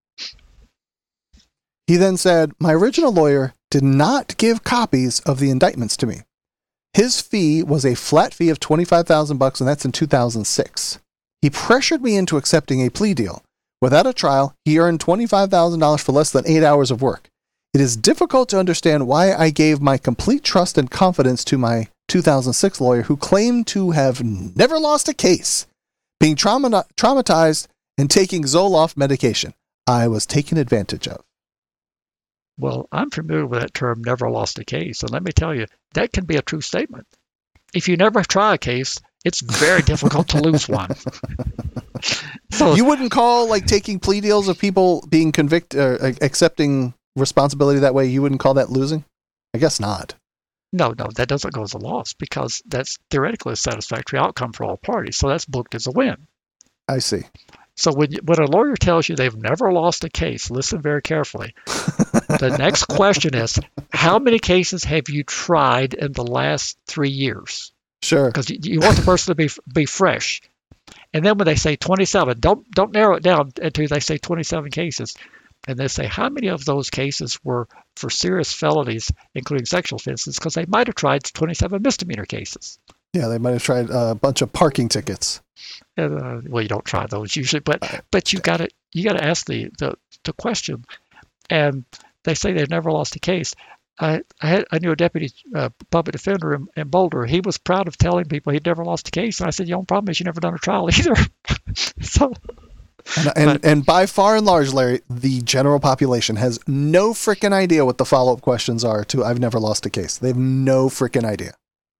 He then said, my original lawyer did not give copies of the indictments to me. His fee was a flat fee of twenty-five thousand bucks, and that's in two thousand six. He pressured me into accepting a plea deal. Without a trial, he earned twenty-five thousand dollars for less than eight hours of work. It is difficult to understand why I gave my complete trust and confidence to my two thousand six lawyer who claimed to have never lost a case, being trauma- traumatized and taking Zoloft medication. I was taken advantage of. Well, I'm familiar with that term, never lost a case. And let me tell you, that can be a true statement. If you never try a case, it's very difficult to lose one. So, you wouldn't call like taking plea deals of people being convicted or uh, accepting responsibility that way, you wouldn't call that losing? I guess not. No, no, that doesn't go as a loss because that's theoretically a satisfactory outcome for all parties. So that's booked as a win. I see. So when, you, when a lawyer tells you they've never lost a case, listen very carefully. The next question is, how many cases have you tried in the last three years? Sure. Because you, you want the person to be be fresh. And then when they say twenty-seven, don't don't narrow it down until they say twenty-seven cases. And they say, how many of those cases were for serious felonies, including sexual offenses? Because they might have tried twenty-seven misdemeanor cases. Yeah, they might have tried a bunch of parking tickets. And, uh, well, you don't try those usually, but but you got to you got to ask the, the the question. And they say they've never lost a case. I I, had, I knew a deputy uh, public defender in, in Boulder. He was proud of telling people he'd never lost a case. And I said, the only problem is you never done a trial either. so. And, and, but, and by far and large, Larry, the general population has no freaking idea what the follow-up questions are to I've never lost a case. They have no freaking idea.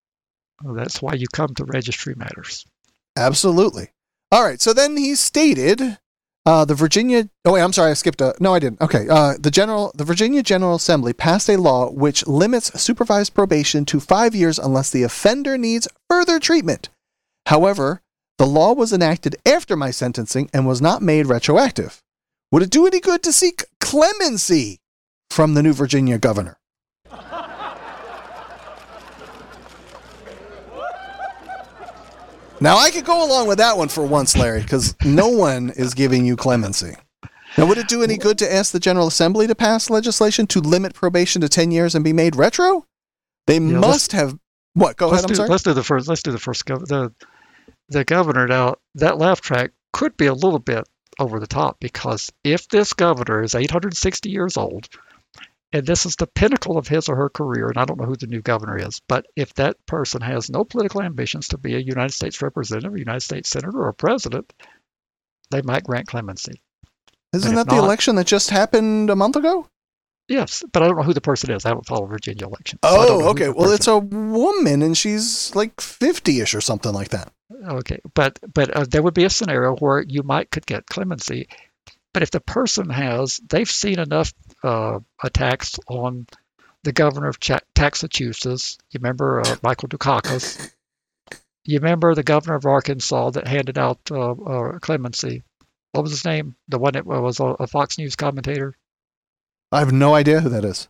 That's why you come to Registry Matters. Absolutely. All right. So then he stated uh, the Virginia. Oh wait, I'm sorry. I skipped a. No, I didn't. Okay. Uh, the general, the Virginia General Assembly passed a law which limits supervised probation to five years unless the offender needs further treatment. However, the law was enacted after my sentencing and was not made retroactive. Would it do any good to seek clemency from the new Virginia governor? Now, I could go along with that one for once, Larry, because no one is giving you clemency. Now, would it do any good to ask the General Assembly to pass legislation to limit probation to ten years and be made retro? They Yeah, must have... What? Go Let's ahead, I'm do, sorry. let's do the first. Let's do the first. gov- The the governor now. That laugh track could be a little bit over the top because if this governor is eight hundred sixty years old, and this is the pinnacle of his or her career, and I don't know who the new governor is, but if that person has no political ambitions to be a United States representative, a United States senator, or a president, they might grant clemency. Isn't but that if the not- election that just happened a month ago? Yes, but I don't know who the person is. I haven't followed Virginia election. so I don't know Oh, who okay. the Well, person- it's a woman, and she's like fifty-ish or something like that. Okay, but but uh, there would be a scenario where you might could get clemency, but if the person has, they've seen enough uh, attacks on the governor of Ch- Massachusetts. You remember uh, Michael Dukakis? You remember the governor of Arkansas that handed out uh, uh, clemency? What was his name? The one that was a, a Fox News commentator. I have no idea who that is.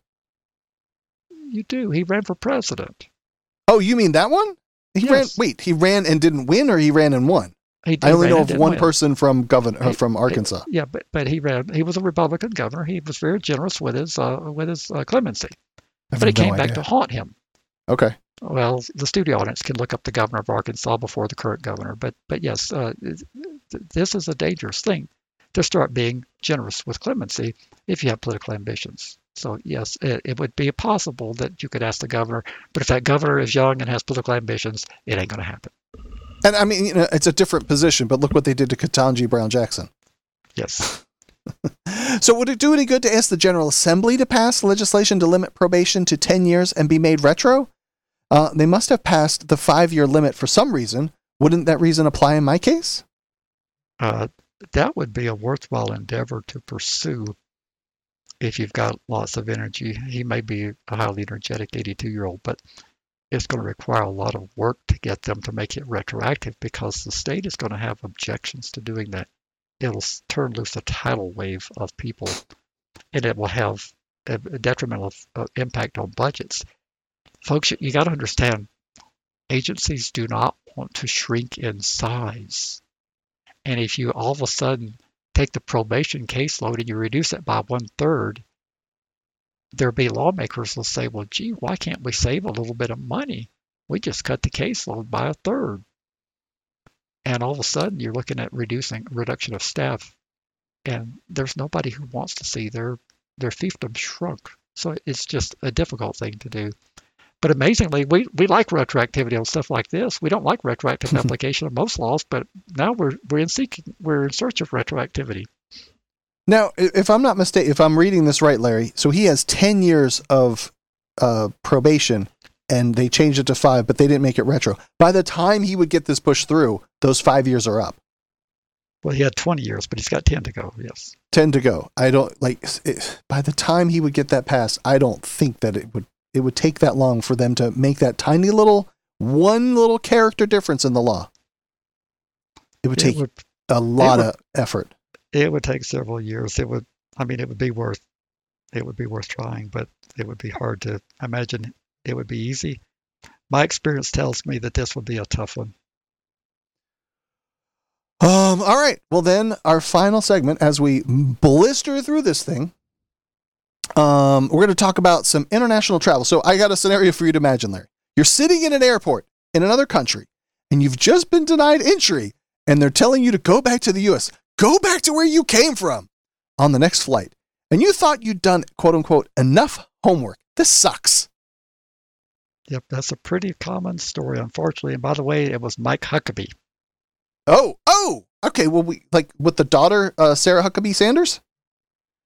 You do. He ran for president. Oh, you mean that one? He ran. Yes. Wait, he ran and didn't win, or he ran and won? He, I he only ran know and of didn't one win. person from governor uh, He- from Arkansas. Yeah, but but he ran. He was a Republican governor. He was very generous with his uh, with his uh, clemency, I have but it no came back idea. to haunt him. Okay. Well, the studio audience can look up the governor of Arkansas before the current governor, but but yes, uh, th- this is a dangerous thing to start being generous with clemency if you have political ambitions. So yes, it, it would be possible that you could ask the governor, but if that governor is young and has political ambitions, it ain't going to happen. And I mean, you know, it's a different position, but look what they did to Ketanji Brown Jackson. Yes. So would it do any good to ask the General Assembly to pass legislation to limit probation to ten years and be made retro? Uh, they must have passed the five-year limit for some reason. Wouldn't that reason apply in my case? Uh, that would be a worthwhile endeavor to pursue if you've got lots of energy. He may be a highly energetic eighty-two-year-old, but it's going to require a lot of work to get them to make it retroactive because the state is going to have objections to doing that. It'll s- turn loose a tidal wave of people, and it will have a a detrimental uh, impact on budgets. Folks, you, you got to understand, agencies do not want to shrink in size. And if you all of a sudden take the probation caseload and you reduce it by one third, there'll be lawmakers will say, well, gee, why can't we save a little bit of money? We just cut the caseload by a third. And all of a sudden you're looking at reducing reduction of staff. And there's nobody who wants to see their, their fiefdom shrunk. So it's just a difficult thing to do. But amazingly, we, we like retroactivity on stuff like this. We don't like retroactive application of most laws, but now we're we're in seeking we're in search of retroactivity. Now, i- if I'm not mistaken, if I'm reading this right, Larry, so he has ten years of uh, probation, and they changed it to five, but they didn't make it retro. By the time he would get this pushed through, those five years are up. Well, he had twenty years, but he's got ten to go. Yes. ten to go. I don't like. It, by the time he would get that passed, I don't think that it would. It would take that long for them to make that tiny little one little character difference in the law. It would take It would a lot would- of effort. it would take several years. It would I mean it would be worth it would be worth trying, but it would be hard to imagine it would be easy. My experience tells me that this would be a tough one. Um. All right. Well, then our final segment, as we blister through this thing, um, we're going to talk about some international travel. So I got a scenario for you to imagine, Larry. You're sitting in an airport in another country, and you've just been denied entry, and they're telling you to go back to the U S. Go back to where you came from on the next flight. And you thought you'd done, quote unquote, enough homework. This sucks. Yep, that's a pretty common story, unfortunately. And by the way, it was Mike Huckabee. Oh, oh, okay. Well, we like with the daughter, uh, Sarah Huckabee Sanders.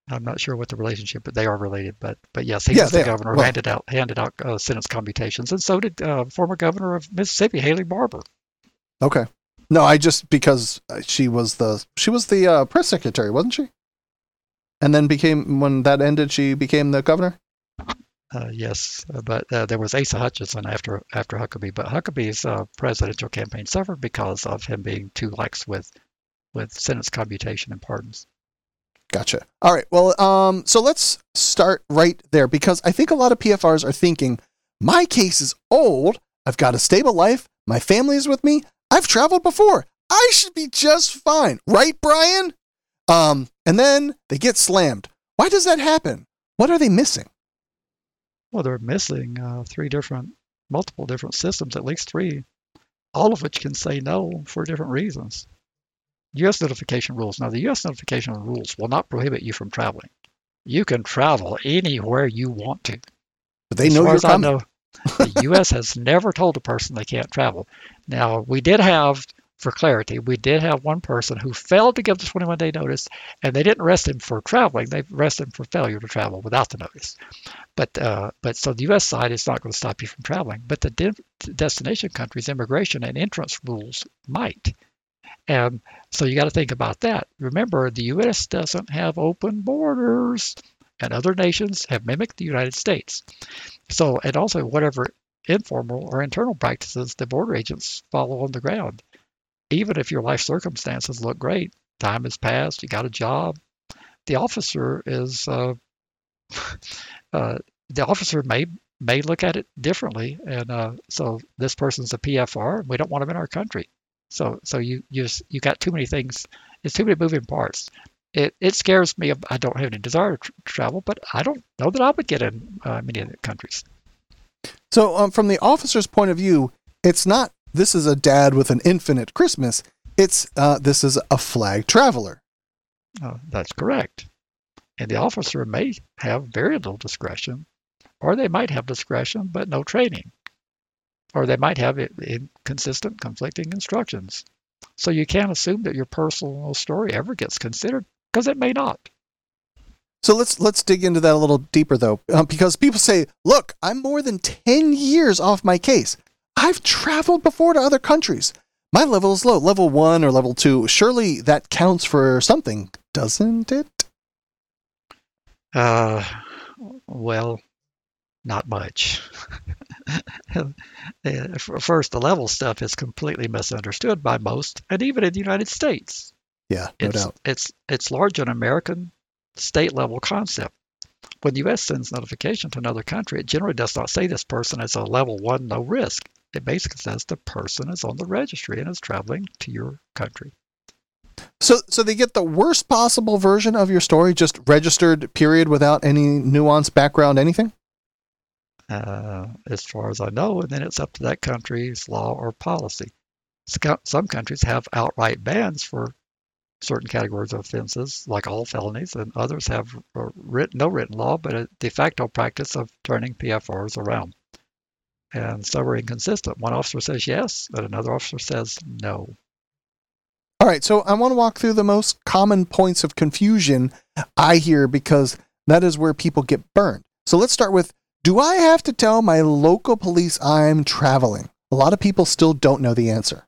I'm not sure what the relationship, but they are related. But but yes, he Yeah, was the they are. governor who Well- handed out handed out uh, sentence commutations, and so did uh, former governor of Mississippi, Haley Barbour. Okay. No, I just because she was the she was the uh, press secretary, wasn't she? And then became when that ended, she became the governor. Uh, yes, uh, but uh, there was Asa Hutchinson after after Huckabee, but Huckabee's uh, presidential campaign suffered because of him being too lax with with sentence commutation and pardons. Gotcha. All right. Well, um, so let's start right there because I think a lot of P F Rs are thinking, my case is old. I've got a stable life. My family is with me. I've traveled before. I should be just fine. Right, Brian? Um, and then they get slammed. Why does that happen? What are they missing? Well, they're missing uh, three different, multiple different systems, at least three, all of which can say no for different reasons. U S notification rules. Now, the U S notification rules will not prohibit you from traveling. You can travel anywhere you want to. But they As know far you're as I coming. know, the U S has never told a person they can't travel. Now, we did have, for clarity, we did have one person who failed to give the twenty-one day notice, and they didn't arrest him for traveling. They arrested him for failure to travel without the notice. But uh, but so the U S side is not going to stop you from traveling. But the de- destination countries' immigration and entrance rules might. And so you got to think about that. Remember, the U S doesn't have open borders, and other nations have mimicked the United States. So, and also whatever informal or internal practices the border agents follow on the ground. Even if your life circumstances look great, time has passed, you got a job, the officer is, uh, uh, the officer may may look at it differently. And uh, so this person's a P F R, and we don't want them in our country. So, so you you just, you got too many things. It's too many moving parts. It it scares me. I don't have any desire to tr- travel, but I don't know that I would get in uh, many of the countries. So, um, from the officer's point of view, it's not this is a dad with an infant at Christmas. It's uh, this is a flag traveler. Uh, that's correct. And the officer may have very little discretion, or they might have discretion but no training, or they might have inconsistent, conflicting instructions. So you can't assume that your personal story ever gets considered, because it may not. So let's let's dig into that a little deeper, though, um, because people say, "Look, I'm more than ten years off my case. I've traveled before to other countries. My level is low, level one or level two. Surely that counts for something, doesn't it?" Uh, well, not much. First, the level stuff is completely misunderstood by most, and even in the United States. Yeah, no It's doubt. it's it's largely an American state level concept. When the U S sends notification to another country, it generally does not say this person is a level one, no risk. It basically says the person is on the registry and is traveling to your country. So, so they get the worst possible version of your story, just registered, period, without any nuance, background, anything? Uh, as far as I know, and then it's up to that country's law or policy. Sco- Some countries have outright bans for certain categories of offenses, like all felonies, and others have a written, no written law, but a de facto practice of turning P F Rs around. And some are inconsistent. One officer says yes, and another officer says no. All right, so I want to walk through the most common points of confusion I hear because that is where people get burned. So let's start with, do I have to tell my local police I'm traveling? A lot of people still don't know the answer.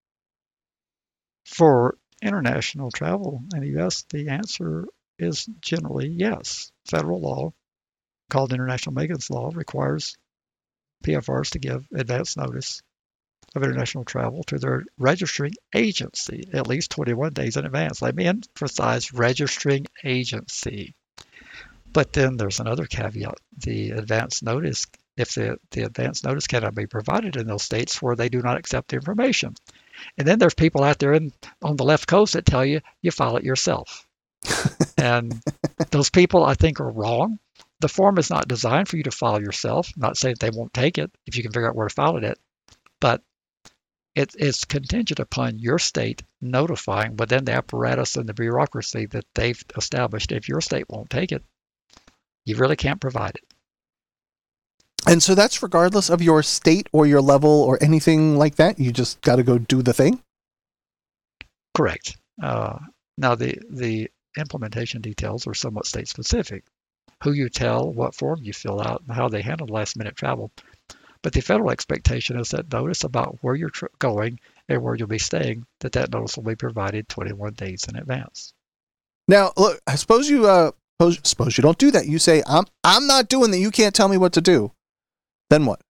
For international travel in the U S, the answer is generally yes. Federal law, called International Maintenance Law, requires P F Rs to give advance notice of international travel to their registering agency at least twenty-one days in advance. Let me emphasize registering agency. But then there's another caveat. The advance notice, if the, the advance notice cannot be provided in those states where they do not accept the information. And then there's people out there in, on the left coast that tell you, you file it yourself. And those people, I think, are wrong. The form is not designed for you to file yourself. I'm not saying they won't take it if you can figure out where to file it at. But it is contingent upon your state notifying within the apparatus and the bureaucracy that they've established. If your state won't take it, you really can't provide it. And so that's regardless of your state or your level or anything like that. You just got to go do the thing. Correct. Uh, now, the, the implementation details are somewhat state specific. Who you tell, what form you fill out, and how they handle last minute travel. But the federal expectation is that notice about where you're tr- going and where you'll be staying, that that notice will be provided twenty-one days in advance. Now, look, I suppose you uh, suppose, suppose you don't do that. You say, I'm I'm not doing that. You can't tell me what to do. Then what?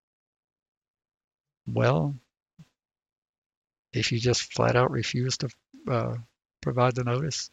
Well, if you just flat out refuse to uh, provide the notice,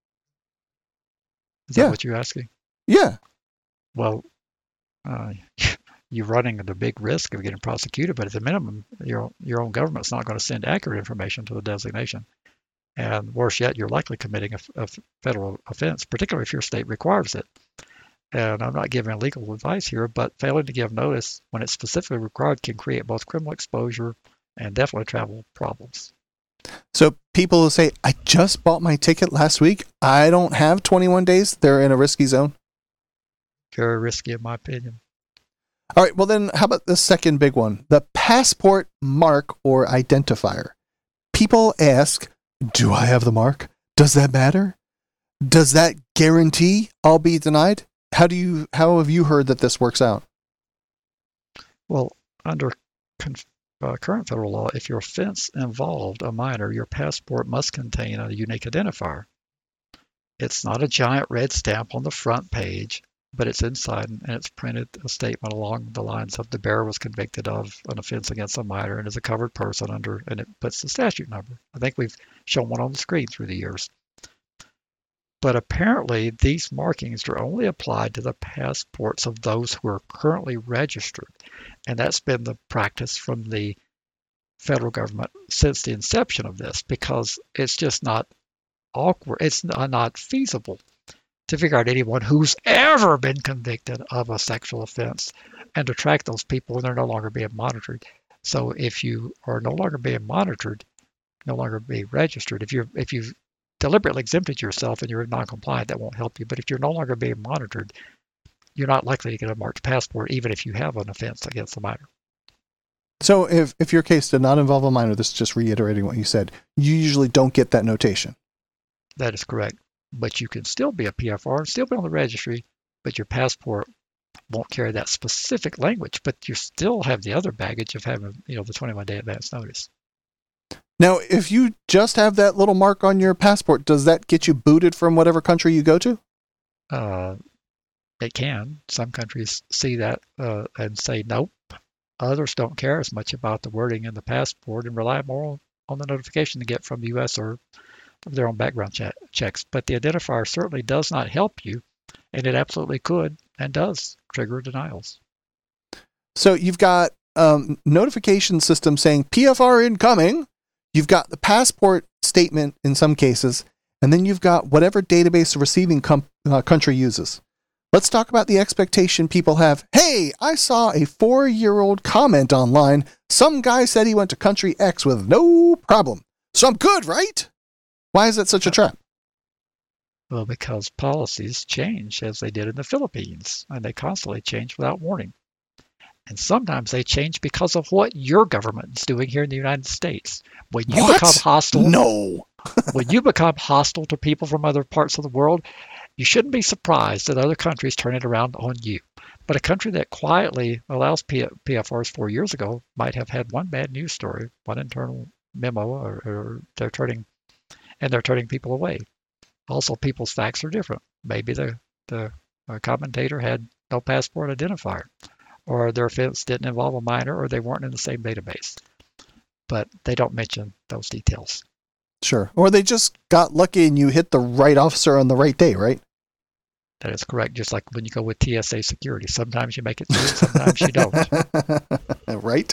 is Yeah. that what you're asking? Yeah. Well, uh, you're running the big risk of getting prosecuted, but at the minimum, your your own government's not going to send accurate information to the designation. And worse yet, you're likely committing a, a federal offense, particularly if your state requires it. And I'm not giving legal advice here, but failing to give notice when it's specifically required can create both criminal exposure and definitely travel problems. So people will say, I just bought my ticket last week. I don't have twenty-one days. They're in a risky zone. Very risky, in my opinion. All right. Well, then how about the second big one? The passport mark or identifier. People ask, do I have the mark? Does that matter? Does that guarantee I'll be denied? How do you, how have you heard that this works out? Well, under conf- uh, current federal law, if your offense involved a minor, your passport must contain a unique identifier. It's not a giant red stamp on the front page, but it's inside, and it's printed a statement along the lines of the bearer was convicted of an offense against a minor and is a covered person under, and it puts the statute number. I think we've shown one on the screen through the years. But apparently, these markings are only applied to the passports of those who are currently registered. And that's been the practice from the federal government since the inception of this, because it's just not awkward. It's not feasible to figure out anyone who's ever been convicted of a sexual offense and to track those people when they're no longer being monitored. So if you are no longer being monitored, no longer being registered, if you're if you've deliberately exempted yourself and you're non-compliant, that won't help you. But if you're no longer being monitored, you're not likely to get a marked passport, even if you have an offense against a minor. So if, if your case did not involve a minor, this is just reiterating what you said, you usually don't get that notation. That is correct. But you can still be a P F R and still be on the registry, but your passport won't carry that specific language, but you still have the other baggage of having, you know, the twenty-one day advance notice. Now, if you just have that little mark on your passport, does that get you booted from whatever country you go to? Uh, it can. Some countries see that uh, and say nope. Others don't care as much about the wording in the passport and rely more on the notification they get from the U S or their own background che- checks. But the identifier certainly does not help you, and it absolutely could and does trigger denials. So you've got um, notification system saying P F R incoming. You've got the passport statement in some cases, and then you've got whatever database the receiving com- uh, country uses. Let's talk about the expectation people have. Hey, I saw a four-year-old comment online. Some guy said he went to country X with no problem. So I'm good, right? Why is that such a trap? Well, because policies change as they did in the Philippines, and they constantly change without warning. And sometimes they change because of what your government is doing here in the United States. When you What? become hostile, No. when you become hostile to people from other parts of the world, you shouldn't be surprised that other countries turn it around on you. But a country that quietly allows P- PFRs four years ago might have had one bad news story, one internal memo, or, or they're turning, and they're turning people away. Also, people's facts are different. Maybe the the uh, commentator had no passport identifier, or their offense didn't involve a minor, or they weren't in the same database. But they don't mention those details. Sure. Or they just got lucky and you hit the right officer on the right day, right? That is correct. Just like when you go with T S A security. Sometimes you make it through, sometimes you don't. Right?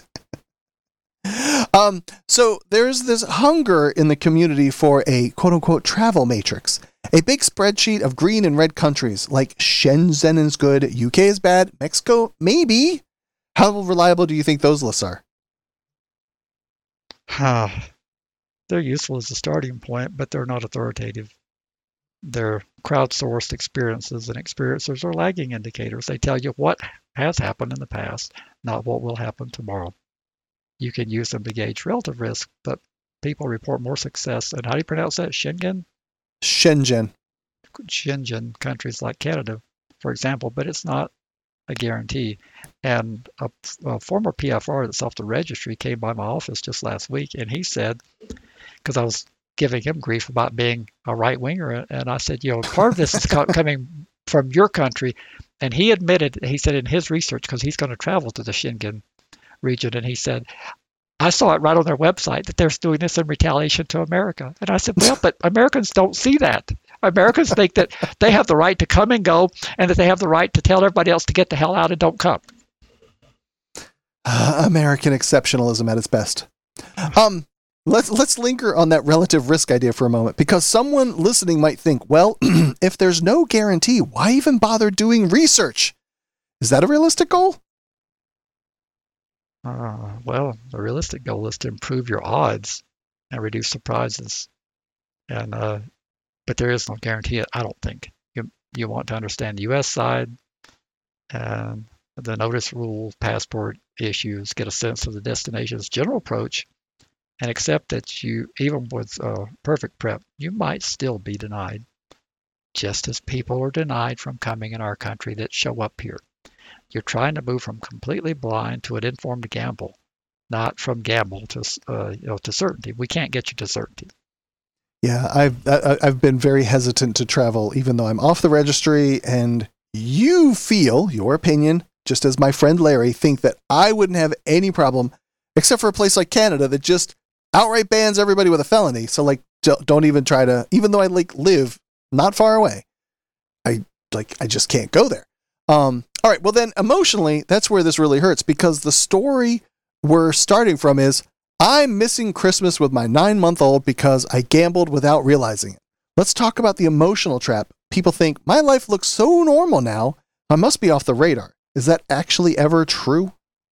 Um, so there's this hunger in the community for a quote-unquote travel matrix. A big spreadsheet of green and red countries, like Shenzhen is good, U K is bad, Mexico, maybe. How reliable do you think those lists are? They're useful as a starting point, but they're not authoritative. They're crowdsourced experiences, and experiencers are lagging indicators. They tell you what has happened in the past, not what will happen tomorrow. You can use them to gauge relative risk, but people report more success. And how do you pronounce that? Schengen? Shenzhen. Schengen countries like Canada, for example, but it's not a guarantee. And a, a former P F R that's off the registry came by my office just last week, and he said, because I was giving him grief about being a right winger, and I said, you know, part of this is co- coming from your country, and he admitted, he said in his research, because he's going to travel to the Schengen region, and he said, I saw it right on their website that they're doing this in retaliation to America. And I said, well, but Americans don't see that. Americans think that they have the right to come and go, and that they have the right to tell everybody else to get the hell out and don't come. Uh, American exceptionalism at its best. Um, let's let's linger on that relative risk idea for a moment, because someone listening might think, well, if there's no guarantee, why even bother doing research? Is that a realistic goal? Uh, well, the realistic goal is to improve your odds and reduce surprises. And uh, but there is no guarantee. I don't think you you want to understand the U S side and the notice rule, passport issues, get a sense of the destination's general approach, and accept that you, even with uh, perfect prep, you might still be denied, just as people are denied from coming in our country that show up here. You're trying to move from completely blind to an informed gamble, not from gamble to uh, you know to certainty. We can't get you to certainty. Yeah, I've I- I've been very hesitant to travel, even though I'm off the registry. And you feel, your opinion, just as my friend Larry, think that I wouldn't have any problem, except for a place like Canada that just outright bans everybody with a felony. So like, don't even try to. Even though I like live not far away, I like I just can't go there. Um, all right, well then emotionally, that's where this really hurts, because the story we're starting from is, I'm missing Christmas with my nine-month-old because I gambled without realizing it. Let's talk about the emotional trap. People think, my life looks so normal now, I must be off the radar. Is that actually ever true?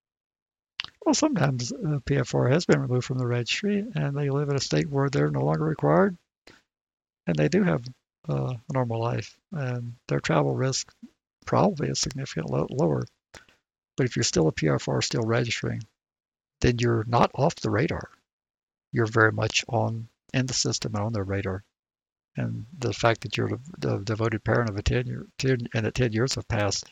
Well, sometimes uh, P F R has been removed from the registry, and they live in a state where they're no longer required, and they do have uh, a normal life, and their travel risk probably is significantly lo- lower. But if you're still a P F R, still registering, then you're not off the radar. You're very much on in the system and on their radar. And the fact that you're the, the devoted parent of a ten year, ten, and that ten years have passed,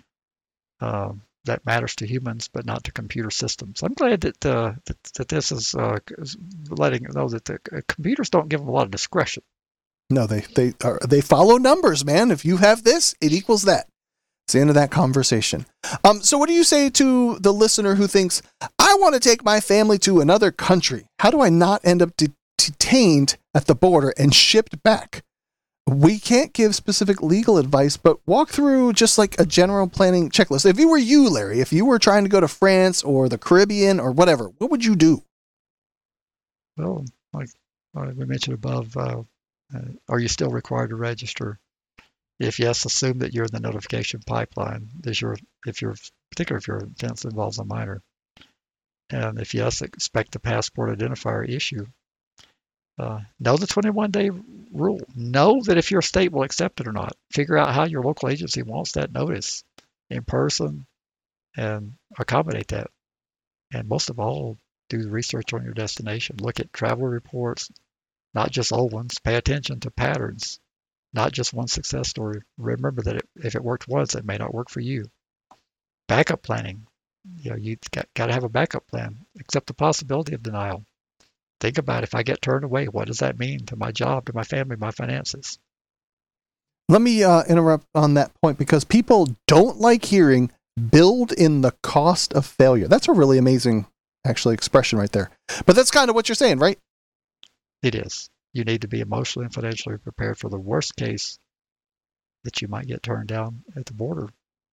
um, that matters to humans, but not to computer systems. I'm glad that uh, that, that this is uh, letting know that the uh, computers don't give them a lot of discretion. No, they they are they follow numbers, man. If you have this, it equals that. It's the end of that conversation. Um, so what do you say to the listener who thinks, I want to take my family to another country? How do I not end up de- detained at the border and shipped back? We can't give specific legal advice, but walk through just like a general planning checklist. If you were you, Larry, if you were trying to go to France or the Caribbean or whatever, what would you do? Well, like we mentioned above, uh, uh, are you still required to register? If yes, assume that you're in the notification pipeline. Is your, if you're, particularly if your offense involves a minor. And if yes, expect the passport identifier issue. Uh, know the twenty-one day rule. Know that if your state will accept it or not. Figure out how your local agency wants that notice in person and accommodate that. And most of all, do research on your destination. Look at travel reports, not just old ones. Pay attention to patterns. Not just one success story. Remember that it, if it worked once, it may not work for you. Backup planning. You know, you got, got to have a backup plan. Accept the possibility of denial. Think about, if I get turned away, what does that mean to my job, to my family, my finances? Let me uh, interrupt on that point, because people don't like hearing build in the cost of failure. That's a really amazing, actually, expression right there. But that's kind of what you're saying, right? It is. You need to be emotionally and financially prepared for the worst case that you might get turned down at the border.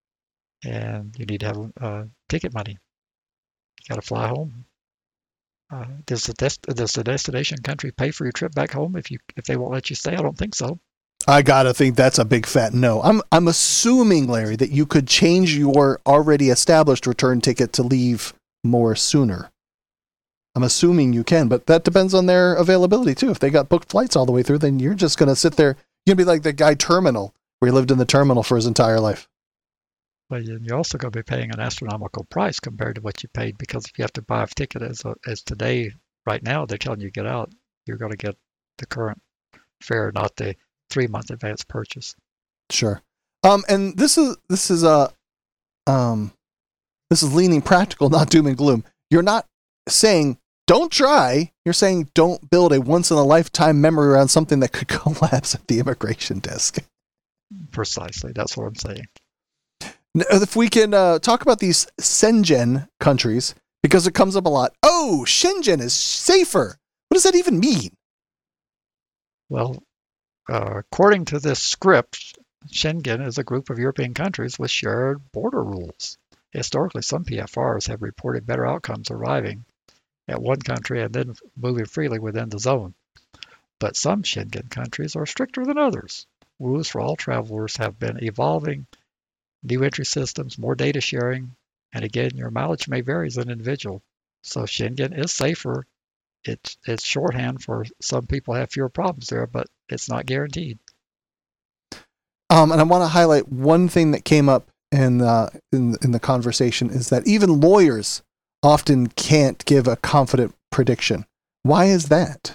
And you need to have uh, ticket money. You got to fly home. Uh, does the des- does the destination country pay for your trip back home if you if they won't let you stay? I don't think so. I gotta think that's a big fat no. I'm I'm assuming, Larry, that you could change your already established return ticket to leave more sooner. I'm assuming you can, but that depends on their availability too. If they got booked flights all the way through, then you're just going to sit there. You're going to be like the guy Terminal, where he lived in the terminal for his entire life. But you're also going to be paying an astronomical price compared to what you paid, because if you have to buy a ticket as a, as today, right now, they're telling you to get out, you're going to get the current fare, not the three-month advance purchase. Sure. Um, and this is this is a um, this is leaning practical, not doom and gloom. You're not saying don't try. You're saying don't build a once in a lifetime memory around something that could collapse at the immigration desk. Precisely. That's what I'm saying. Now, if we can uh, talk about these Schengen countries, because it comes up a lot. Oh, Schengen is safer. What does that even mean? Well, uh, according to this script, Schengen is a group of European countries with shared border rules. Historically, some P F Rs have reported better outcomes arriving at one country and then moving freely within the zone. But some Schengen countries are stricter than others. Rules for all travelers have been evolving, new entry systems, more data sharing, and again, your mileage may vary as an individual. So Schengen is safer. It's, it's shorthand for some people have fewer problems there, but it's not guaranteed. Um, and I want to highlight one thing that came up in, uh, in in the conversation is that even lawyers often can't give a confident prediction. Why is that?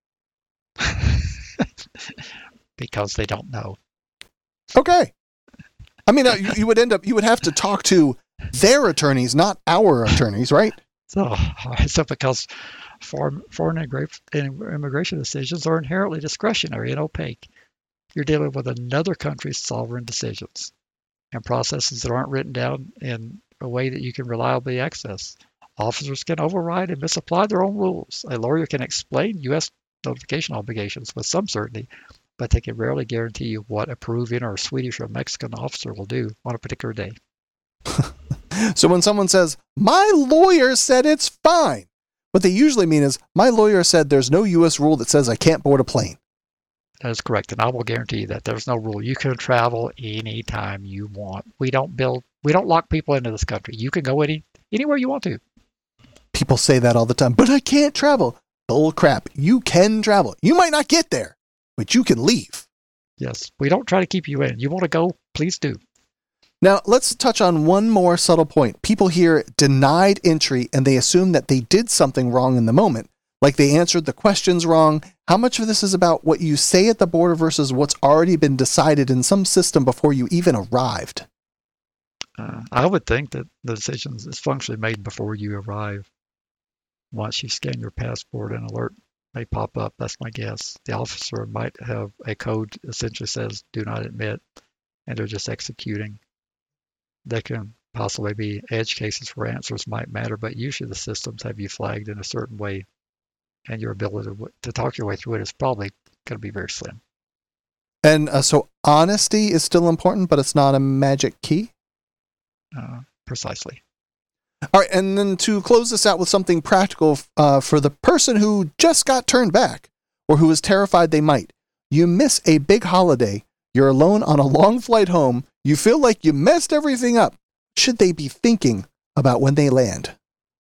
Because they don't know. Okay. I mean, uh, you, you would end up, you would have to talk to their attorneys, not our attorneys, right? So, so because foreign, foreign immigration decisions are inherently discretionary and opaque. You're dealing with another country's sovereign decisions and processes that aren't written down in a way that you can reliably access. Officers can override and misapply their own rules. A lawyer can explain U S notification obligations with some certainty, but they can rarely guarantee you what a Peruvian or a Swedish or Mexican officer will do on a particular day. So when someone says, my lawyer said it's fine, what they usually mean is, my lawyer said there's no U S rule that says I can't board a plane. That is correct, and I will guarantee you that there's no rule. You can travel anytime you want. We don't build, we don't lock people into this country. You can go any anywhere you want to. People say that all the time, but I can't travel. Bull crap. You can travel. You might not get there, but you can leave. Yes, we don't try to keep you in. You want to go, please do. Now, let's touch on one more subtle point. People hear denied entry and they assume that they did something wrong in the moment, like they answered the questions wrong. How much of this is about what you say at the border versus what's already been decided in some system before you even arrived? Uh, I would think that the decision is functionally made before you arrive. Once you scan your passport, an alert may pop up. That's my guess. The officer might have a code that essentially says do not admit, and they're just executing. There can possibly be edge cases where answers might matter, but usually the systems have you flagged in a certain way, and your ability to, to talk your way through it is probably going to be very slim. And uh, so honesty is still important, but it's not a magic key? Uh, precisely. All right, and then to close this out with something practical uh, for the person who just got turned back or who is terrified they might. You miss a big holiday. You're alone on a long flight home. You feel like you messed everything up. Should they be thinking about when they land?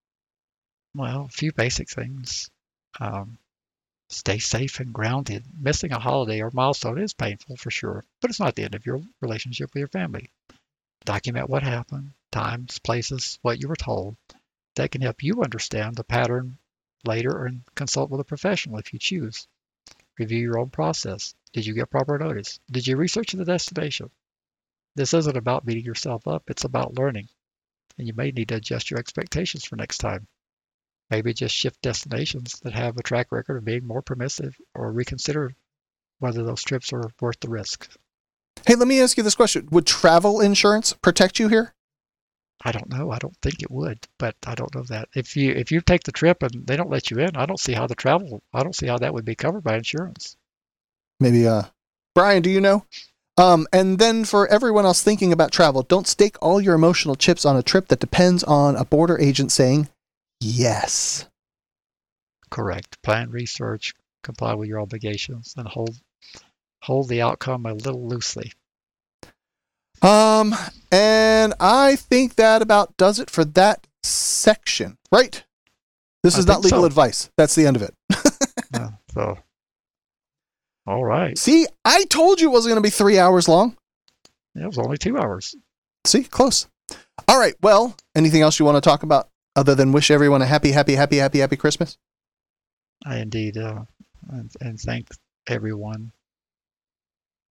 Well, a few basic things. Um, stay safe and grounded. Missing a holiday or milestone is painful for sure, but it's not the end of your relationship with your family. Document what happened, times, places, what you were told. That can help you understand the pattern later and consult with a professional if you choose. Review your own process. Did you get proper notice? Did you research the destination? This isn't about beating yourself up. It's about learning. And you may need to adjust your expectations for next time. Maybe just shift destinations that have a track record of being more permissive or reconsider whether those trips are worth the risk. Hey, let me ask you this question. Would travel insurance protect you here? I don't know. I don't think it would, but I don't know that. If you if you take the trip and they don't let you in, I don't see how the travel, I don't see how that would be covered by insurance. Maybe, uh, Brian, do you know? Um, and then for everyone else thinking about travel, don't stake all your emotional chips on a trip that depends on a border agent saying yes. Correct. Plan research, comply with your obligations, and hold hold the outcome a little loosely. Um, and I think that about does it for that section, right? This I is not think legal so. advice. That's the end of it. Yeah, so, all right. See, I told you it wasn't going to be three hours long. It was only two hours. See, close. All right. Well, anything else you want to talk about other than wish everyone a happy, happy, happy, happy, happy Christmas? I indeed, uh, and, and thank everyone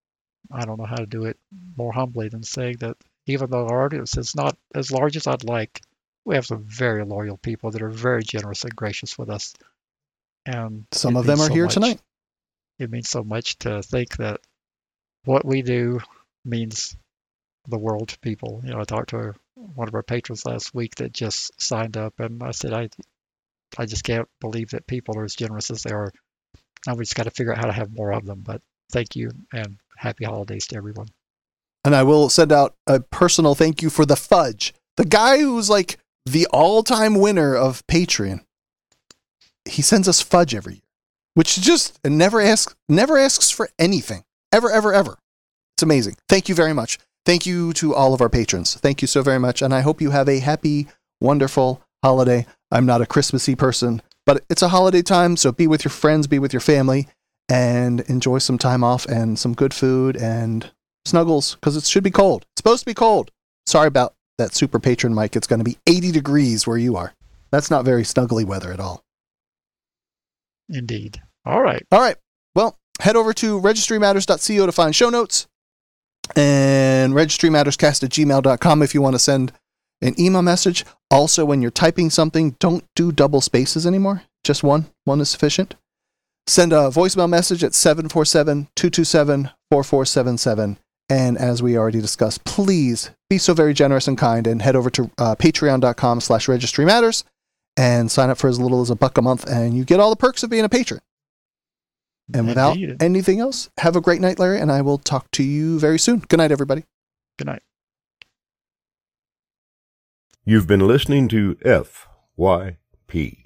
I don't know how to do it more humbly than saying that even though our audience is not as large as I'd like, we have some very loyal people that are very generous and gracious with us. And some of them are so here much. tonight. It means so much to think that what we do means the world to people. You know, I talked to one of our patrons last week that just signed up, and I said, I, I just can't believe that people are as generous as they are. And we just got to figure out how to have more of them. But thank you, and happy holidays to everyone. And I will send out a personal thank you for the fudge. The guy who's like the all-time winner of Patreon. He sends us fudge every year, which just never asks, never asks for anything. Ever, ever, ever. It's amazing. Thank you very much. Thank you to all of our patrons. Thank you so very much. And I hope you have a happy, wonderful holiday. I'm not a Christmassy person, but it's a holiday time. So be with your friends, be with your family, and enjoy some time off and some good food and snuggles, because it should be cold. It's supposed to be cold. Sorry about that super patron, Mike. It's going to be eighty degrees where you are. That's not very snuggly weather at all. Indeed. All right. All right. Well, head over to registry matters dot co to find show notes, and registry matters cast at gmail dot com if you want to send an email message. Also, when you're typing something, don't do double spaces anymore. Just one. One is sufficient. Send a voicemail message at seven four seven, two two seven, four four seven seven. And as we already discussed, please be so very generous and kind and head over to uh, patreon dot com slash registry matters and sign up for as little as a buck a month, and you get all the perks of being a patron. And without Indeed. anything else, have a great night, Larry, and I will talk to you very soon. Good night, everybody. Good night. You've been listening to F Y P.